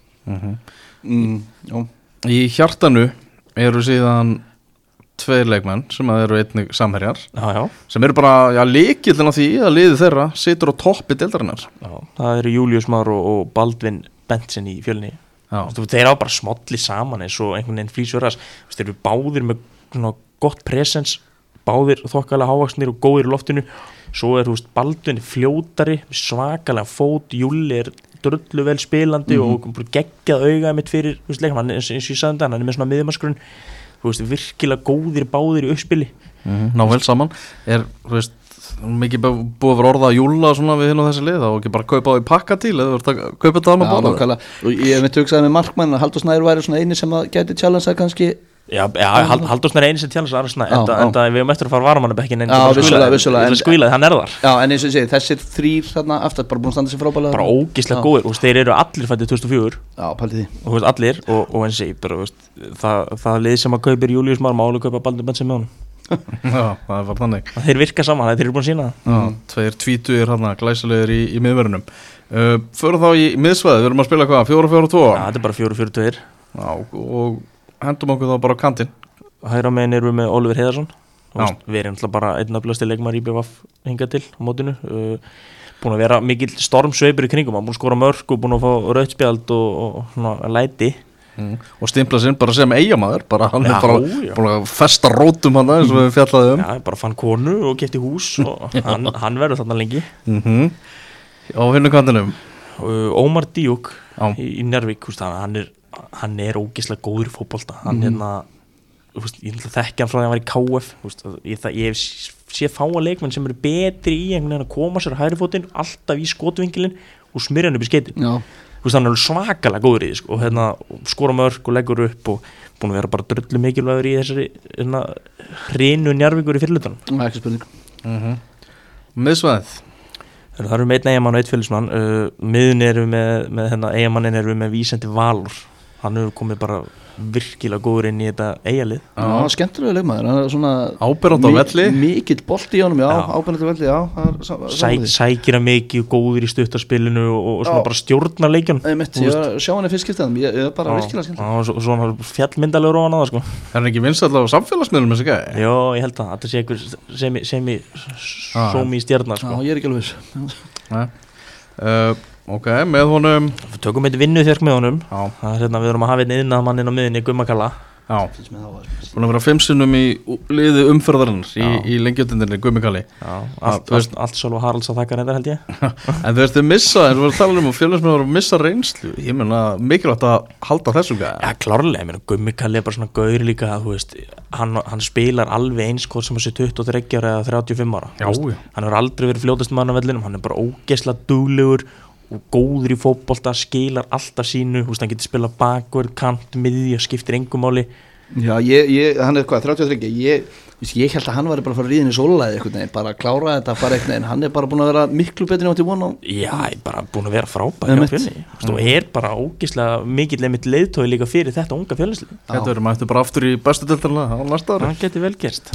Í hjartanu eru síðan 2 leikmenn sem eru einnig samherjar sem eru bara lykillinn á því að liðið þeirra situr á toppi deildarinnar. Það eru Júlíus Már og Baldvin Bentsen í Fjölni. Þeir á bara smolli saman eins og einhvern veginn flýsverðas, þeir eru báðir með svona gott presens, báðir þokkalega hávaxnir og góðir í loftinu, svo er Baldvin fljótari, svakalega fót, Júli er drullu vel spilandi og geggjað auga mitt fyrir leikmann, eins og ég sagði hann er með svona miðjumannsgrunn, virkilega góðir báðir í uppspili. Ná vel saman. Er mikið búið að vera orða að júlla svona við hinn á þessi lið og ekki bara kaupa á í pakka til eða verður að kaupa þetta annað báða? Og ég myndi hugsaði með markmann að Halldór Snær væri svona eini sem að gæti challenge kannski. Já, Halldór Snær er eini sem challenge Aron Snær, enda við höfum eftir að fara varamannabekkin en vissulega skvílaði, hann er þar. Já, en eins og ég segi, þessir 3 þarna aftur bara búin að standa sér frábælega. Bara ógeðslega góðir, og þeir eru allir fæddið 2004. Já, pældi því. Og allir, og eins og ég bara, það lið sem að kaupir Júlíus Már máli kaupa Baldvin Bentsen með honum. Já, það var þannig. Þeir virka saman, þeir eru búin að sýna það. 2 tvítugir hérna, glæsilegir í miðverðinum. Förum þá í miðsvæðið, við erum að spila hvað, 4-4-2? Já, þetta er bara 4-4-2. Já, og hendum okkur þá bara á kantinn. Hægra megin erum við með Oliver Heiðarsson. Við erum alltaf bara einn öflugasti leikmaður í BVF hingað til á mótinu. Búin að vera mikill stormsveipur í kringum, hann búin að skora mörk og búin að fá rautt spjald og svona læti. Og stimpla sinn bara sem eigamaður, bara hann er bara búin að festa rótum hann eins og við fjallaðum. Já, bara fann konu og keypti hús og hann verður þarna lengi. Á hinum kantinum Ómar Díuk í Njarðvík, hann er ógeðslega góður í fótbolta. Hann ég þekki hann frá því að hann var í KF. Ég sé fáa leikmenn sem eru betri í einhvern veginn að koma sér á hægri fótinn alltaf í skotvinkilinn og smyrja hann upp í skeitin. Hann er svakalega góður í því og skora mörk og leggur upp og búin að vera bara drullu mikilvægur í þessari hrinu Njarðvíkur í fyrirlutanum. Ekki spurning. Miðsvæðið. Það eru með einn eigamann og einn félagsmann. Miðun erum við með eigamannin erum við með Vísendi Valur. hann hefur komið bara virkilega góður inn í þetta eigalið. Já, skemmtilega leikmaður, hann svona áberandi á velli, mikill bolti í honum, áberandi á velli, sækir að mikið, góður í stuttarspilinu og svona bara stjórnar leikjunum. Ég sjá hann í fyrst skiptið, ég er bara virkilega skemmtilega. Og svona fjallmyndalegur á hann að það, sko. Er hann ekki vinsæll á samfélagsmiðlum þessi gæði? Jó, ég held að þetta sé einhver semi stjarnar, sko. Já, ég er ekki alveg viss. Ok, með honum við tökum eitt vinnuþjörk með honum. Það við erum að hafa einn iðnaðarmann inn á miðinni, Gumma Kalla. Búin að vera 5 sinnum í liði umferðarinnar í lengjutindinni, Gummi Kalli. Allt Sölva Haralds að þakka reyndar, held ég. En þú veist, þið missa, eins og við erum að tala um og félagsmenn voru að missa reynslu. Ég meina, mikilvægt að halda þessum gæði. Já, klárlega, ég meina, Gummi Kalli er bara svona gaur líka, þú veist, hann spilar alveg eins hvort sem þessi 23 ára eða 35 ára. Hann hefur aldrei verið fljótast maður á vellinum, hann er bara ógeðslega duglegur og góður í fótbolta, skilar alltaf sínu, þú veist, hann getur spilað bakvörð, kant, miðja, skiptir engum máli. Já, hann er hvað, 33, ég held að hann var bara að fara að ríða inn í sólulæði eitthvað neginn, bara að klára þetta, bara eitthvað neginn, hann er bara búin að vera miklu betur en átti von á. Já, ég er bara búin að vera frábæð hjá Fjölni, og er bara ógeðslega mikill einmitt leiðtogi líka fyrir þetta unga Fjölnislið. Þetta verður mættu bara aftur í bestu deildina á næsta ári. Það getur vel gerst.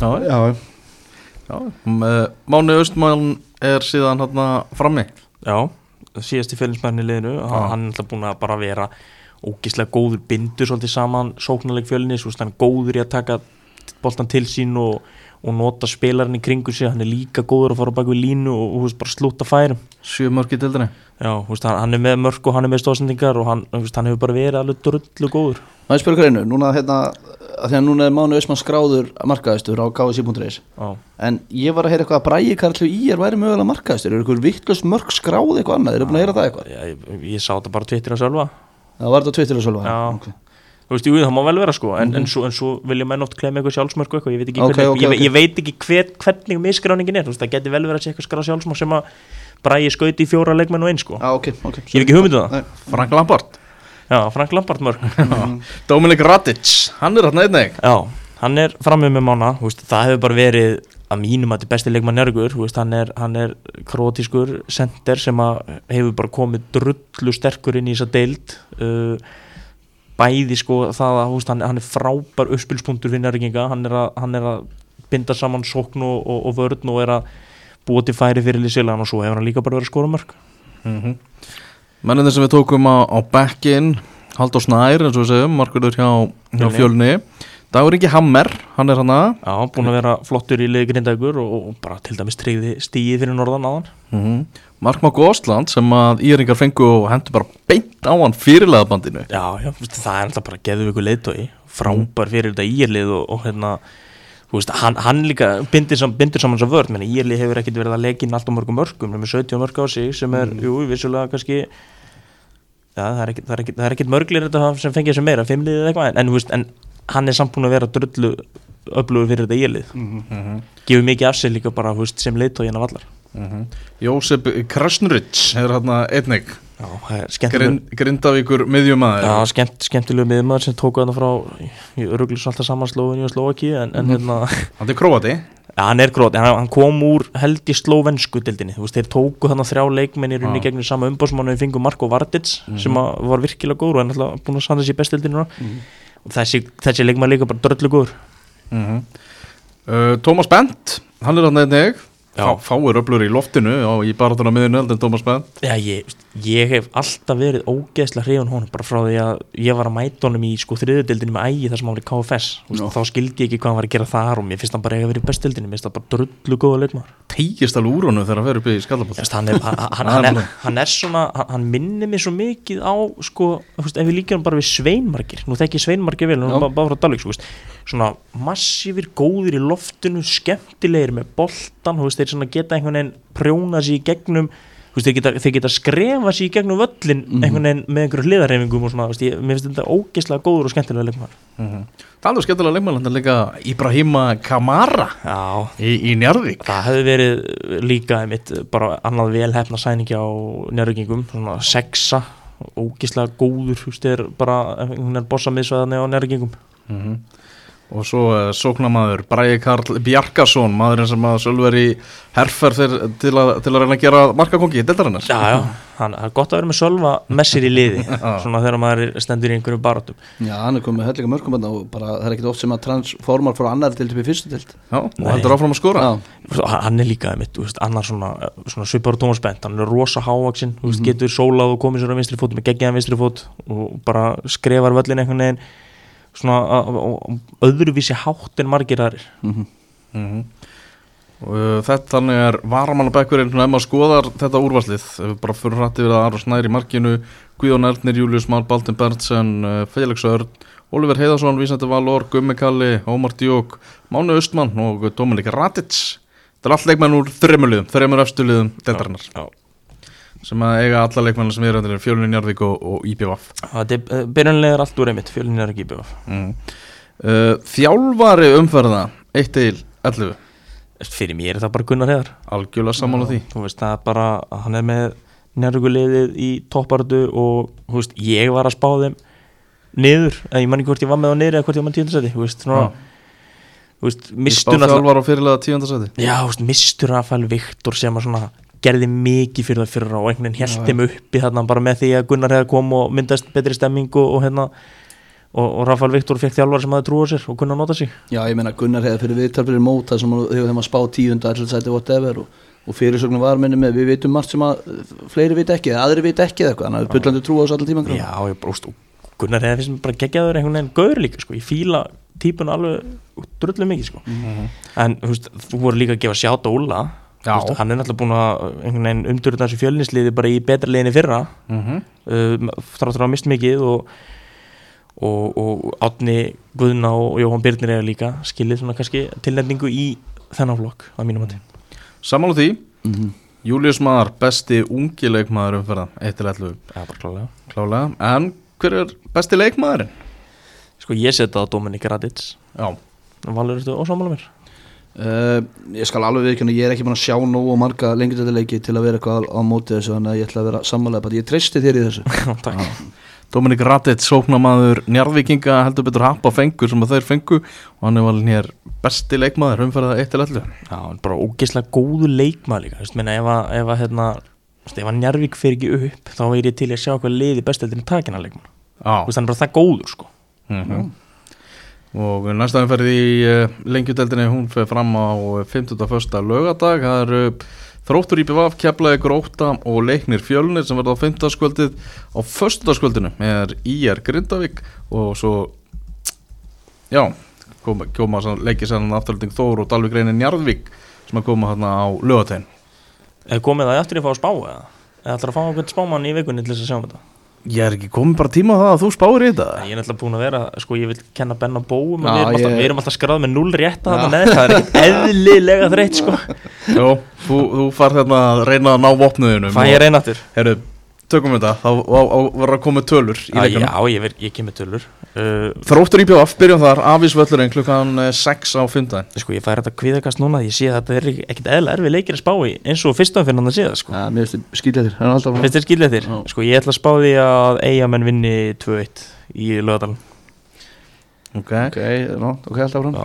Máni Austmann er síðan hérna frammi. Já, síðasti Fjölnismæðurinn í liðinu, hann er búin að bara vera ógeðslega góður, bindur svolítið saman sóknarleik Fjölnis, hann er góður í að taka boltan til sín og nota spilarinn í kringu sig, hann er líka góður að fara bak við línu og bara slúta færum. 7 mörk í deildinni. Já, hann er með mörk og hann er með stóðsendingar og hann hefur bara verið alveg drullu góður. Má ég spyrja einu, núna þegar núna er Máni Austmann skráður markaðistur á KSI.is, en ég var að heyra eitthvað að Bragi Karl í væri mögulega markaðistur, eru ykkur vitlaust mörk skráð eitthvað annað, eru búin að heyra það eitthvað? Ég sá þetta bara Twitter að Sölva. Það var þetta á Twitter að Sölva? Já, okay. Þú veist, það má vel vera sko, en svo vilja menn oft klemja eitthvað sjálfsmörk og eitthvað, ég veit ekki ég veit ekki hvernig miskráningin er, þú veist, það geti vel verið að sé eitthvað skráð sjálfsmörk sem að Bragi skauti í 4 leikmenn og 1 sko. Okay. Ég hef ekki hugmyndu það. Frank Lampard. Já, Frank Lampard mörk. Dominik Radic, hann er þarna einnig. Já, hann er frammi með Mána, þú veist, það hefur bara verið að mínum að þetta besti leikmann Njörgur, þú veist, hann er króatískur center sem að hefur bara komið drullu sterkur inn í þessa deild, bæði sko það að hann er frábær uppspilspunktur fyrir Njörginga, hann er að binda saman sókn og vörn og er að búa til færi fyrir Lísilan og svo hefur hann líka bara verið að skora mörk. Mennina sem við tókum á back-in, Halldór Snær eins og við segjum, markurður hjá Fjölni. Dagur Ingi Hammer, hann er hana. Já, búin að vera flottur í liði Grindavíkur og bara til dæmis tryggði stigið fyrir norðan áðan. Mark Gósland sem að íringar fengu og hendur bara beint á hann fyrirliðabandinu. Já, það er alltaf bara Geðvíkur leiðtogi, frábær fyrir þetta írlið og hérna, þú veist, hann líka bindur saman þessa vörn, menn írlið hefur ekkert verið að leggja inn allt á mörgum mörkum, með 17 mörk á sig sem er, vissulega kannski, já, það er ekkert mörglir þetta sem fengið þessu meira, 5 liðið eitthvað, en þú veist, en hann er samt búin að vera drullu öflugur fyrir þetta írlið. Gefur mikið af sig líka bara, þú veist, sem leiðtogi en af allar. Jósef Krasnuric er hérna einnig. Já, það er skemmtilegur Grindavíkur miðjumaður. Já, skemmtilegur miðjumaður sem tók þarna frá í örugglega alltaf saman Slóveníu og Slóvakíu en hérna hann er króati. Já, hann er króati, hann kom úr held í slóvensku deildinni, þú veist, þeir tóku þarna 3 leikmenn í rauninni gegnum sama umbóðsmann og við fengum Marko Vardic sem var virkilega góður og hann er búin að standa sér í bestdeildinni núna og þessi leikmann líka bara dröllu góður. Thomas Bent, hann er þarna einnig. Fáir öflur í loftinu í barátuna miðinu en Thomas Bent. Já, ég hef alltaf verið ógeðslega hrifinn honum bara frá því að ég var að mæta honum í sko 3. deildinni með Ægi þar sem hann var í KFS þá skildi ég ekki hvað hann var að gera þar og mér finnst hann bara eiga að vera í bestdeildinni, mér finnst það bara drullu góða leikmaður. Teygist alveg úr honum þegar hann fer upp í skallabótt. Hann er svona, hann minnir mig svo mikið á sko, ef við líkjum bara við Sveinmargir, nú þekki ég Sveinmargir vel, bara frá Dalvík, svona massífir, góðir í loftinu, skemmtilegir með boltan, þeir svona geta einhvern veginn prjóna sig í gegnum, þeir geta skrefa sig í gegnum völlin einhvern veginn með einhverju hliðarreifingum og svona, mér finnst þetta ógeðslega góður og skemmtilega leikmaður. Það er alveg skemmtilega leikmaður, hann er líka Ibrahima Kamara í Njarðvík. Það hefði verið líka einmitt bara annað vel hefna sæningi á Njarðvíkingum, svona 6, ógeðslega góður, bara einhvern veginn bossa miðsvæðan á Njarðvíkingum. Og svo sóknarmaður Bragi Karl Bjarkason, maðurinn sem að Sölvi er í herferð til að reyna að gera markakongi í deildarinnar. Já, hann er gott að vera með Sölva með sér í liði, svona þegar maður stendur í einhverjum barátum. Já, hann er komið hellinga mörkum og bara það er ekkit oft sem að transformar frá annari til í fyrstu deild. Já, og heldur áfram að skora. Hann er líka mitt, annar svona svipar Tómas Bent, hann er rosa hávaxinn, getur sólað og komið sér á vinstri fót með geggjaðan vinstri fót og bara skrefar völlin einhvern veginn svona öðruvísi hátt en margir aðrir. Þetta þannig er varamannabekkurinn ef maður skoðar þetta úrvarslið bara fyrir hrætti við að Aron Snær í markinu, Guðjón Ernir, Július Már, Baldvin Berntsen, Felix Örn, Oliver Heiðarsson, Vísandi Valor, Gummi Kalli, Ómar Djók, Máni Austmann og Dominik Radits. Þetta er allt leikmenn úr þremur efstu liðum deildarinnar sem að eiga alla leikmenn sem er Fjölnir, Njarðvík og IBVF. Byrjunlega er allt úr einmitt, Fjölnir, Njarðvík, IBVF. Þjálfari umferða 1-11. Fyrir mér er það bara Gunnar Heiðar. Algjörlega sammála því. Þú veist, það er bara, hann er með Njarðvíkuliðið í topparöðu og þú veist, ég var að spá þeim niður, ég man ekki hvort ég var með á niður eða hvort ég var með 10. sæti, þú veist, svona þú veist, mistur þjálfar á fyrirlega 10. sæti. Já, þú veist, mistur Rafael Viktor sem að svona gerði mikið fyrir það fyrra og einhvern veginn hélt þeim uppi þarna bara með því að Gunnar Heiðar kom og myndast betri stemming og hérna og Rafael Viktor fekk þjálfar sem hafði trúið sér og kunna nota sig. Já, ég meina Gunnar Heiðar fyrir viðtal fyrir mót þar sem hefur þeim að spá 10. ætlisæti whatever og fyrirsögnum var minni með við veitum margt sem að fleiri veit ekki eða aðri veit ekki eða eitthvað, hann hafði bullandi trú á þessu allan tíman. Já, ég bróst og Gunnar Heiðar finnst mér bara geggjaður einhvern veginn gaur líka sko, ég fíla típun alveg drullu mikið sko. En þú voru líka að gefa sjátt á Úlla. Veist, hann er náttúrulega búin að einhvern veginn umturða þessu Fjölnisliði bara í betra liðinni fyrra þráttur að mist mikið og Árni Guðna og Jóhann Birnir er líka skilið svona kannski tilnefningu í þennan flokk að mínum mati. Sammála því. Július Már, besti ungi leikmaður umferða 1-11. Já, bara klálega. En hver er besti leikmaðurinn? Sko ég setja á Dominik Radits. Já. Valur, ertu ósammála mér? Ég skal alveg viðurkenna, ég er ekki búin að sjá nógu og marga lengjadættileiki til að vera eitthvað á móti þessu, þannig að ég ætla að vera sammálaður, ég treysti þér í þessu. Takk. Dominik Radits, sóknarmaður Njarðvíkinga, heldur betur happa fengur sem að þeir fengu og hann er valin hér besti leikmaður umferða 1-11. Já, hann er bara ógeðslega góðu leikmaður líka, veist, menna ef að Njarðvík fer ekki upp þá er ég til að sjá hvað liði besteldinu takina leikmann. Veist, hann er bara það góður sko. Og næsta umferð í lengjudeldinni hún fer fram á 51. laugardag. Það eru Þróttur IBVF, Keflavík Grótta og Leiknir Fjölnir sem verða á 5. kvöldið. Á föstudagskvöldinu er IR Grindavík og svo koma leikir sann Afturhalding Þór og Dalvík Reynir Njarðvík sem að koma hérna á laugartegin. Er komið það eftir að fá að spá eða? Eða ætlar að fá einhvern spámann í vikunni til þess að sjá þetta? Ég er ekki komið bara tíma á það að þú spáir í þetta. Ég er náttúrulega búin að vera, sko ég vil kenna Benna bóum og við erum alltaf skráð með 0 rétta þarna neð, það er ekkert eðlilega þreytt sko. Jó, þú far hérna að reyna að ná vopnuðinum. Fæ ég reyna aftur. Herru, tökum við þetta, þá verður að koma tölur í leikana. Já, ég kem með tölur. Þróttur IBVF, byrjum þar, afvísvöllurinn klukkan 6 á 5. Sko ég fær þetta kvíðakast núna, ég sé að þetta er ekkert eðlilega erfið leikir að spá í eins og fyrsta fyrir hann að sé það sko. Já, mér finnst skiljaðir. Finnst þér skiljaðir? Sko ég ætla að spá því að Eyjamenn vinni 2-1 í Laugardalnum. Ok, alltaf fram.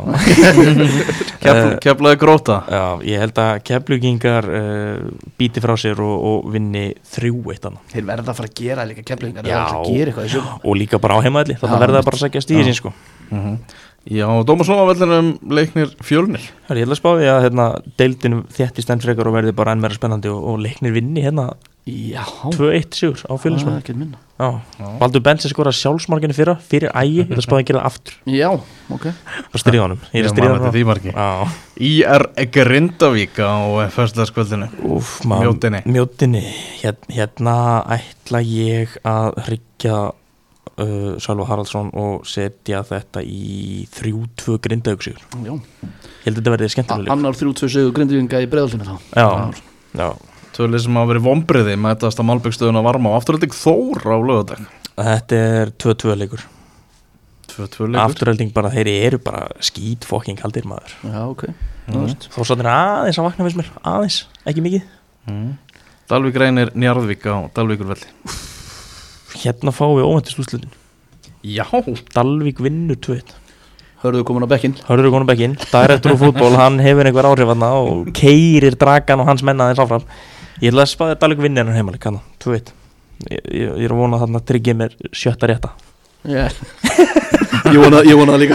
Keflavík Grótta. Já, ég held að Keflvíkingar bíti frá sér og vinni 3-1 annað. Þeir verða að fara að gera líka Keflvíkingar, þeir verða að gera eitthvað í sjöfum. Og líka bara á heimaðli, þannig verða bara að sækja stíði sín sko. Já, Dómasnómavellinum Leiknir Fjölnir. Ég held að spá því að deildin þéttist enn frekar og verði bara enn meira spennandi og Leiknir vinni hérna 2-1 sigur á Fjölnismenn. Baldur Benz skora sjálfsmarkinu fyrir Ægi, ég ætla að spá því að gera það aftur. Já, ok. Bara stríða honum. Ég er að stríða honum. IR Grindavík á föstudagskvöldinu. Mjótinni. Hérna ætla ég að hryggja Sölva Haraldsson og setja þetta í 3-2 Grindavík sigur. Já. Ég held að þetta verði skemmtilega. Annar 3-2 sigur Grindavíkinga í Breiðholtinu þá. Já. Tölur sem hafa verið vonbriði mætast að Malbyggstöðuna Varmá Afturhalding Þór á laugardag. Þetta er 2-2 leikur. 2-2 leikur. Afturhalding bara, þeir eru bara skít fokking kaldir maður. Já, ok. Þórsarnir aðeins að vakna fyrst mér, aðeins, ekki mikið. Dalvík Reynir Njarðvík á Dalvíkurvelli. Hérna fáum við óvæntist úrslitin. Já. Dalvík vinnur 2-1. Hörðu komin á bekkinn. Hörður konum bekkinn, Director of Football, hann hefur einhver áhrif þarna og keirir Dragan og hans menna þeins áfram. Ég ætla að spáði að Dalvík vinni hennar heimaleg, kannan, 2-1. Ég er að vona þarna að tryggja mér 7. rétta. Yeah. Ég vona það líka.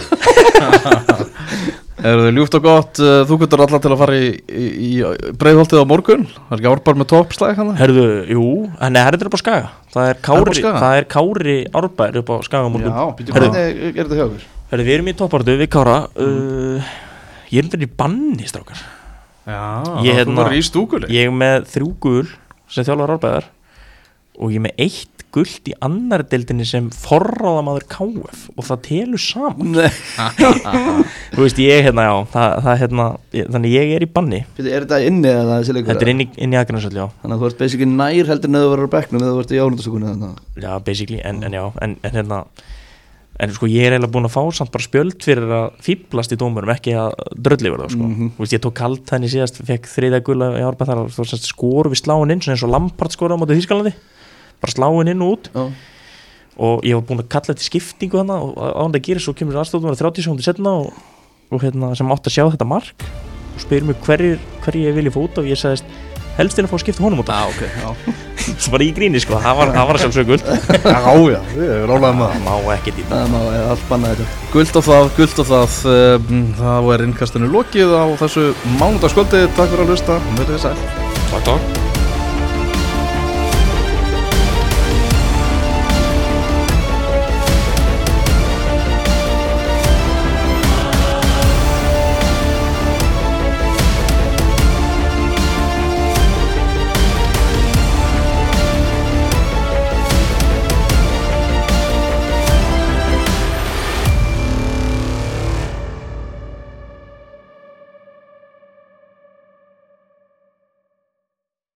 Er það ljúft og gott, þú getur allar til að fara í Breiðholtið á morgun. Það ekki Árbær með toppslag hann? Herðu, jú, en það er upp á Skaga. Það er Kári Árbær upp á Skaga á morgun. Já, hvernig er þetta hjá okkur? Herðu, við erum í toppartu við Kára. Ég er í banni, strákar. Já, þú verður í stúkuli. Ég er með 3 gul sem þjálfar Árbæðar og ég er með 1 gult í annar deildinni sem forráðamaður KF og það telur saman. Þú veist, ég já, þannig ég er í banni. Er þetta inni eða þessi leikur? Þetta er inni í Akranesvöll, já. Þannig að þú ert basically nær heldur en þú verður á bekknum eða þú ert í árundasökunni. Já, basically, en sko ég er eiginlega búin að fá samt bara spjöld fyrir að fíblast í dómurum, ekki að drölli verða, sko. Þú veist, ég tók kalt henni síðast, fekk 3. gula í Árbæð þar og þá skoru við sláin inn, svona eins og Lampard skoraði á móti Þýskalandi, bara sláin inn og út. Og ég var búin að kalla þetta skiptingu hana og án það gerir svo kemur aðstofnum 30 sekúndur setna og sem átt að sjá þetta mark og spyrir mig hverju ég vilja fóta og ég sagðist helst til að fá að skipta honum út af. Það var í gríni, sko, það var sjálfsög guld. Já, ég rálaði með það. Má ekki dýta. Það má allt banna þetta. Guld og það. Það var innkastinu lokið á þessu mánudagskvöldi. Takk fyrir að hlusta. Verið þið sæl. Takk.